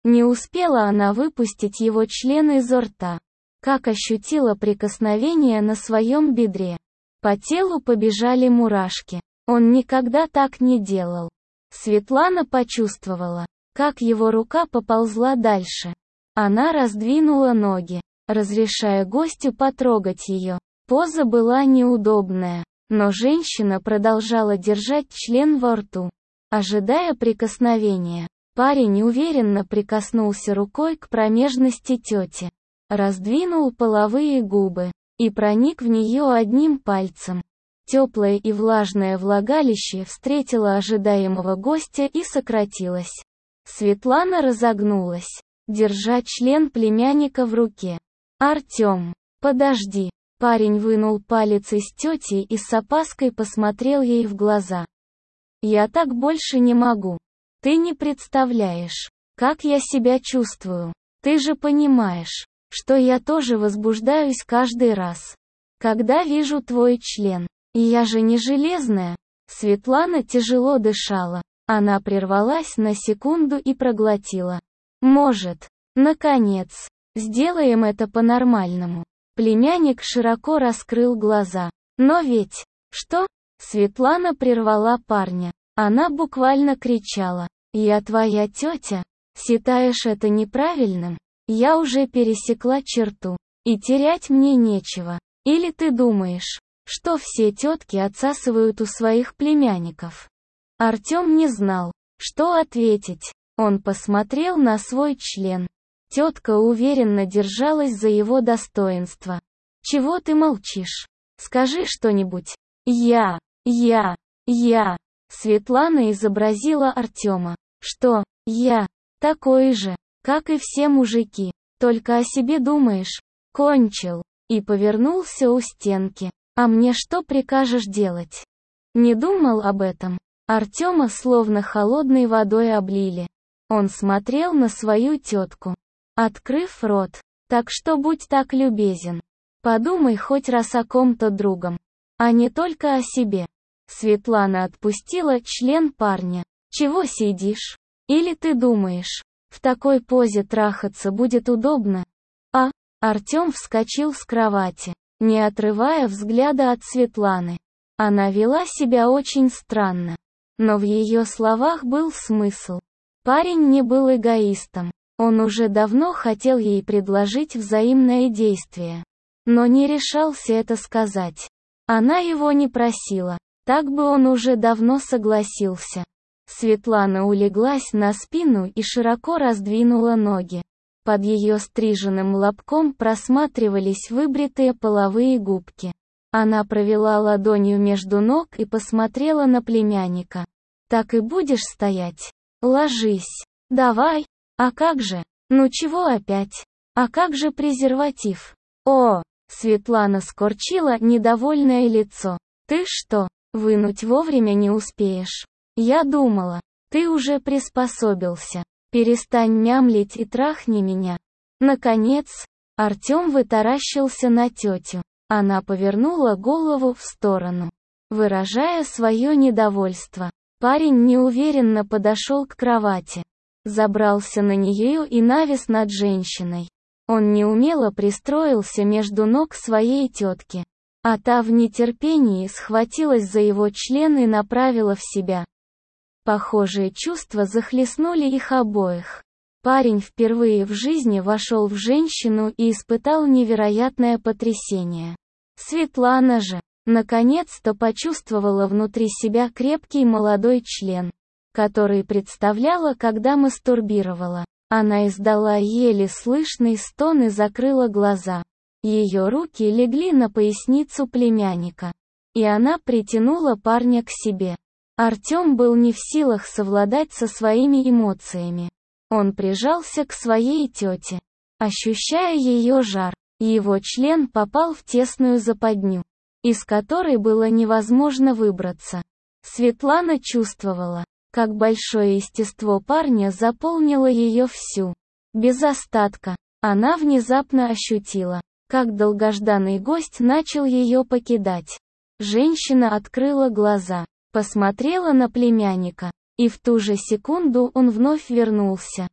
Не успела она выпустить его член изо рта, как ощутила прикосновение на своем бедре. По телу побежали мурашки. Он никогда так не делал. Светлана почувствовала, как его рука поползла дальше. Она раздвинула ноги, разрешая гостю потрогать ее. Поза была неудобная, но женщина продолжала держать член во рту, ожидая прикосновения. Парень уверенно прикоснулся рукой к промежности тети, раздвинул половые губы и проник в нее одним пальцем. Теплое и влажное влагалище встретило ожидаемого гостя и сократилось. Светлана разогнулась, держа член племянника в руке. «Артем, подожди!» Парень вынул палец из тети и с опаской посмотрел ей в глаза. «Я так больше не могу. Ты не представляешь, как я себя чувствую. Ты же понимаешь, что я тоже возбуждаюсь каждый раз, когда вижу твой член. И я же не железная». Светлана тяжело дышала. Она прервалась на секунду и проглотила. «Может, наконец, сделаем это по-нормальному». Племянник широко раскрыл глаза. «Но ведь...» «Что?» Светлана прервала парня. Она буквально кричала. «Я твоя тетя? Считаешь это неправильным? Я уже пересекла черту, и терять мне нечего. Или ты думаешь, что все тетки отсасывают у своих племянников?» Артем не знал, что ответить. Он посмотрел на свой член. Тетка уверенно держалась за его достоинство. «Чего ты молчишь? Скажи что-нибудь». Я. Светлана изобразила Артема. «Что, я? Такой же, как и все мужики. Только о себе думаешь. Кончил». И повернулся у стенки. «А мне что прикажешь делать?» Не думал об этом. Артема словно холодной водой облили. Он смотрел на свою тетку, открыв рот. «Так что будь так любезен. Подумай хоть раз о ком-то другом, а не только о себе». Светлана отпустила член парня. «Чего сидишь? Или ты думаешь, в такой позе трахаться будет удобно?» Артем вскочил с кровати, не отрывая взгляда от Светланы. Она вела себя очень странно, но в ее словах был смысл. Парень не был эгоистом. Он уже давно хотел ей предложить взаимное действие, но не решался это сказать. Она его не просила, так бы он уже давно согласился. Светлана улеглась на спину и широко раздвинула ноги. Под ее стриженным лобком просматривались выбритые половые губки. Она провела ладонью между ног и посмотрела на племянника. «Так и будешь стоять? Ложись. Давай. А как же? Ну чего опять? А как же презерватив?» «О!» Светлана скорчила недовольное лицо. «Ты что, вынуть вовремя не успеешь? Я думала, ты уже приспособился. Перестань мямлить и трахни меня». Наконец, Артем вытаращился на тетю. Она повернула голову в сторону, выражая свое недовольство. Парень неуверенно подошел к кровати, забрался на нее и навис над женщиной. Он неумело пристроился между ног своей тетки, а та в нетерпении схватилась за его член и направила в себя. Похожие чувства захлестнули их обоих. Парень впервые в жизни вошел в женщину и испытал невероятное потрясение. Светлана же, наконец-то почувствовала внутри себя крепкий молодой член, который представляла, когда мастурбировала. Она издала еле слышный стон и закрыла глаза. Ее руки легли на поясницу племянника, и она притянула парня к себе. Артем был не в силах совладать со своими эмоциями. Он прижался к своей тете, ощущая ее жар. Его член попал в тесную западню, из которой было невозможно выбраться. Светлана чувствовала, как большое естество парня заполнило ее всю. Без остатка. Она внезапно ощутила, как долгожданный гость начал ее покидать. Женщина открыла глаза, посмотрела на племянника, и в ту же секунду он вновь вернулся.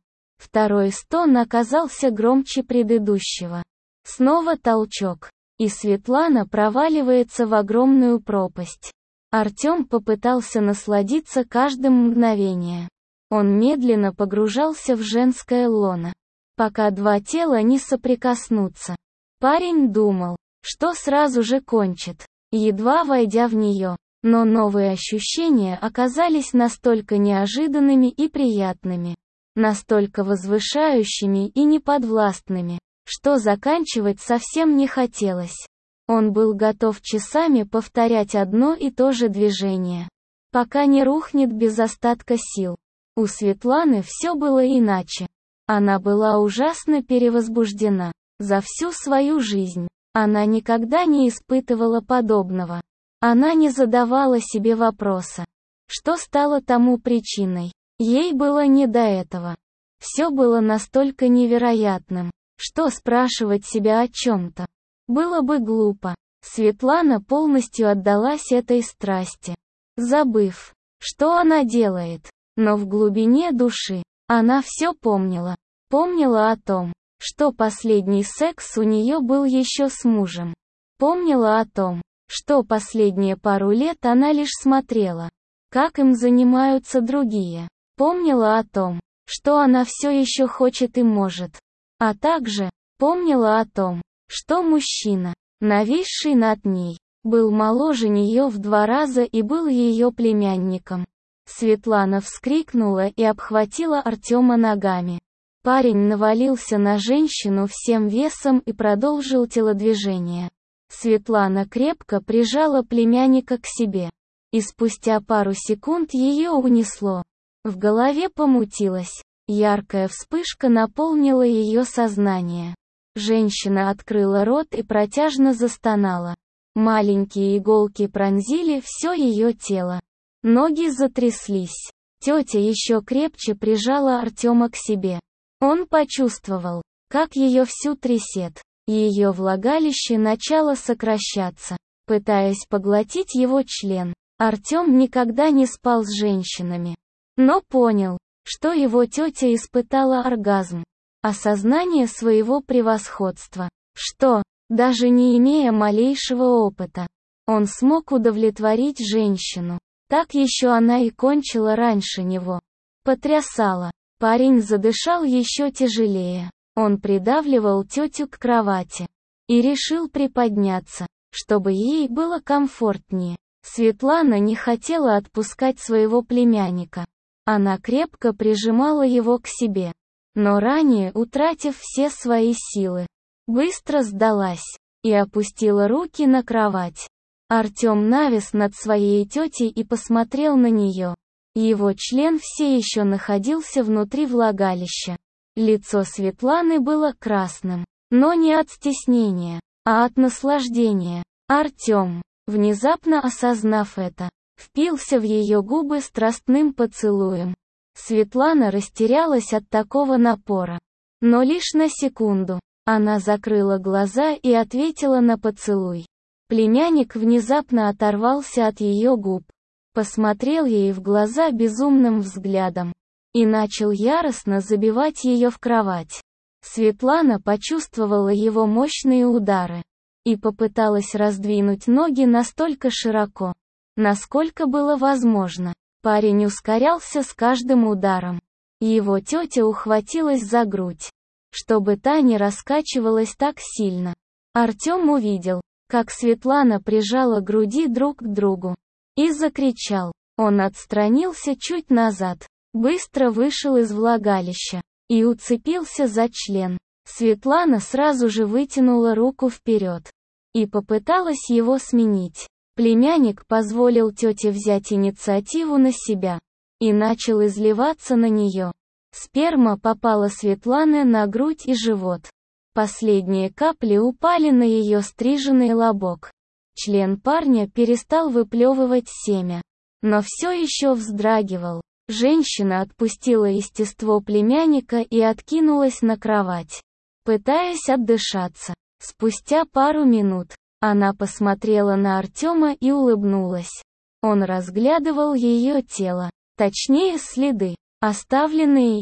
Второй стон оказался громче предыдущего. Снова толчок, и Светлана проваливается в огромную пропасть. Артём попытался насладиться каждым мгновением. Он медленно погружался в женское лоно, пока два тела не соприкоснутся. Парень думал, что сразу же кончит, едва войдя в неё, но новые ощущения оказались настолько неожиданными и приятными, настолько возвышающими и неподвластными, что заканчивать совсем не хотелось. Он был готов часами повторять одно и то же движение, пока не рухнет без остатка сил. У Светланы все было иначе. Она была ужасно перевозбуждена. За всю свою жизнь она никогда не испытывала подобного. Она не задавала себе вопроса, что стало тому причиной. Ей было не до этого. Все было настолько невероятным, что спрашивать себя о чем-то было бы глупо. Светлана полностью отдалась этой страсти, забыв, что она делает. Но в глубине души она все помнила. Помнила о том, что последний секс у нее был еще с мужем. Помнила о том, что последние пару лет она лишь смотрела, как им занимаются другие. Помнила о том, что она все еще хочет и может. А также помнила о том, что мужчина, нависший над ней, был моложе нее в 2 раза и был ее племянником. Светлана вскрикнула и обхватила Артема ногами. Парень навалился на женщину всем весом и продолжил телодвижение. Светлана крепко прижала племянника к себе, и спустя пару секунд ее унесло. В голове помутилось. Яркая вспышка наполнила ее сознание. Женщина открыла рот и протяжно застонала. Маленькие иголки пронзили все ее тело. Ноги затряслись. Тетя еще крепче прижала Артема к себе. Он почувствовал, как ее всю трясет. Ее влагалище начало сокращаться, пытаясь поглотить его член. Артем никогда не спал с женщинами, но понял, что его тетя испытала оргазм. Осознание своего превосходства, что, даже не имея малейшего опыта, он смог удовлетворить женщину. Так еще она и кончила раньше него. Потрясало. Парень задышал еще тяжелее. Он придавливал тетю к кровати и решил приподняться, чтобы ей было комфортнее. Светлана не хотела отпускать своего племянника. Она крепко прижимала его к себе, но ранее, утратив все свои силы, быстро сдалась и опустила руки на кровать. Артем навис над своей тетей и посмотрел на нее. Его член все еще находился внутри влагалища. Лицо Светланы было красным, но не от стеснения, а от наслаждения. Артем, внезапно осознав это, впился в ее губы страстным поцелуем. Светлана растерялась от такого напора, но лишь на секунду. Она закрыла глаза и ответила на поцелуй. Племянник внезапно оторвался от ее губ, посмотрел ей в глаза безумным взглядом и начал яростно забивать ее в кровать. Светлана почувствовала его мощные удары и попыталась раздвинуть ноги настолько широко, насколько было возможно. Парень ускорялся с каждым ударом. Его тетя ухватилась за грудь, чтобы та не раскачивалась так сильно. Артем увидел, как Светлана прижала груди друг к другу, и закричал. Он отстранился чуть назад, быстро вышел из влагалища и уцепился за член. Светлана сразу же вытянула руку вперед и попыталась его сменить. Племянник позволил тете взять инициативу на себя и начал изливаться на нее. Сперма попала Светлане на грудь и живот. Последние капли упали на ее стриженный лобок. Член парня перестал выплевывать семя, но все еще вздрагивал. Женщина отпустила естество племянника и откинулась на кровать, пытаясь отдышаться. Спустя пару минут она посмотрела на Артема и улыбнулась. Он разглядывал ее тело, точнее следы, оставленные им.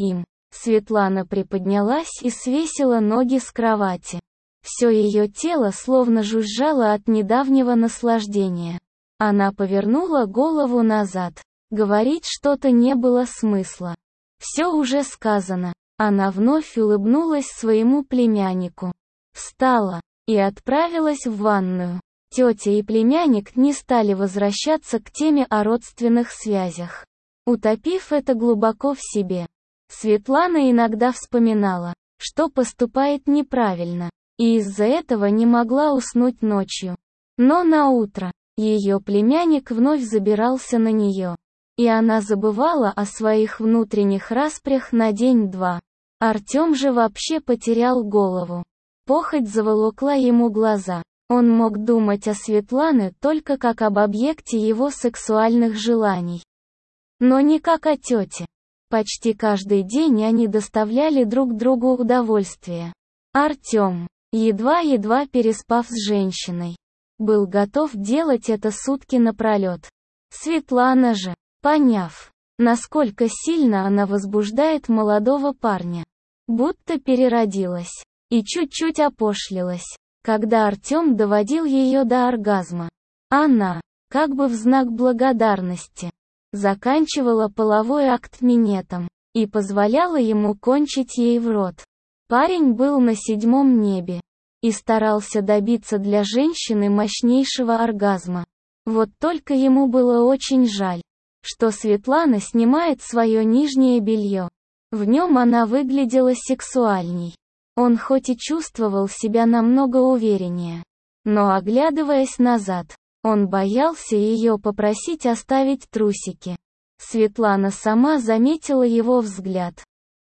Светлана приподнялась и свесила ноги с кровати. Все ее тело словно жужжало от недавнего наслаждения. Она повернула голову назад. Говорить что-то не было смысла. Все уже сказано. Она вновь улыбнулась своему племяннику. Встала и отправилась в ванную. Тетя и племянник не стали возвращаться к теме о родственных связях. Утопив это глубоко в себе, Светлана иногда вспоминала, что поступает неправильно, и из-за этого не могла уснуть ночью. Но на утро ее племянник вновь забирался на нее, и она забывала о своих внутренних распрях на день-два. Артем же вообще потерял голову. Похоть заволокла ему глаза. Он мог думать о Светлане только как об объекте его сексуальных желаний. Но не как о тете. Почти каждый день они доставляли друг другу удовольствие. Артем, едва-едва переспав с женщиной, был готов делать это сутки напролет. Светлана же, поняв, насколько сильно она возбуждает молодого парня, будто переродилась и чуть-чуть опошлилась, когда Артем доводил ее до оргазма. Она, как бы в знак благодарности, заканчивала половой акт минетом и позволяла ему кончить ей в рот. Парень был на 7-м небе и старался добиться для женщины мощнейшего оргазма. Вот только ему было очень жаль, что Светлана снимает свое нижнее белье. В нем она выглядела сексуальней. Он хоть и чувствовал себя намного увереннее, но, оглядываясь назад, он боялся ее попросить оставить трусики. Светлана сама заметила его взгляд.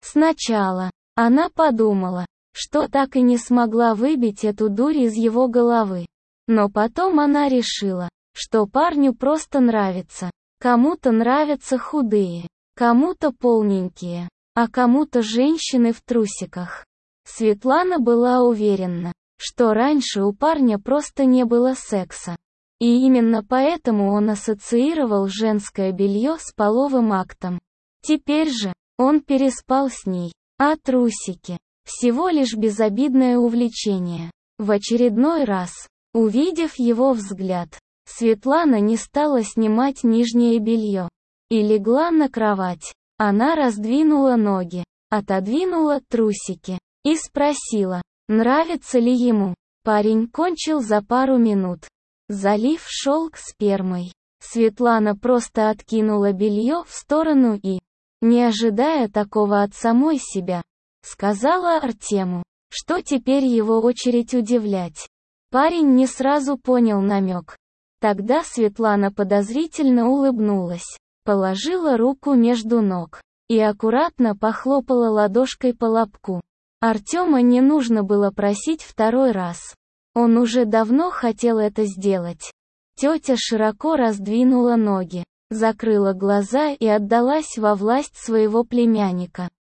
Сначала она подумала, что так и не смогла выбить эту дурь из его головы. Но потом она решила, что парню просто нравится. Кому-то нравятся худые, кому-то полненькие, а кому-то женщины в трусиках. Светлана была уверена, что раньше у парня просто не было секса. И именно поэтому он ассоциировал женское белье с половым актом. Теперь же, он переспал с ней, а трусики – всего лишь безобидное увлечение. В очередной раз, увидев его взгляд, Светлана не стала снимать нижнее белье и легла на кровать. Она раздвинула ноги, отодвинула трусики и спросила, нравится ли ему. Парень кончил за пару минут, залив шелк спермой. Светлана просто откинула белье в сторону и, не ожидая такого от самой себя, сказала Артему, что теперь его очередь удивлять. Парень не сразу понял намек. Тогда Светлана подозрительно улыбнулась, положила руку между ног и аккуратно похлопала ладошкой по лобку. Артема не нужно было просить второй раз. Он уже давно хотел это сделать. Тетя широко раздвинула ноги, закрыла глаза и отдалась во власть своего племянника.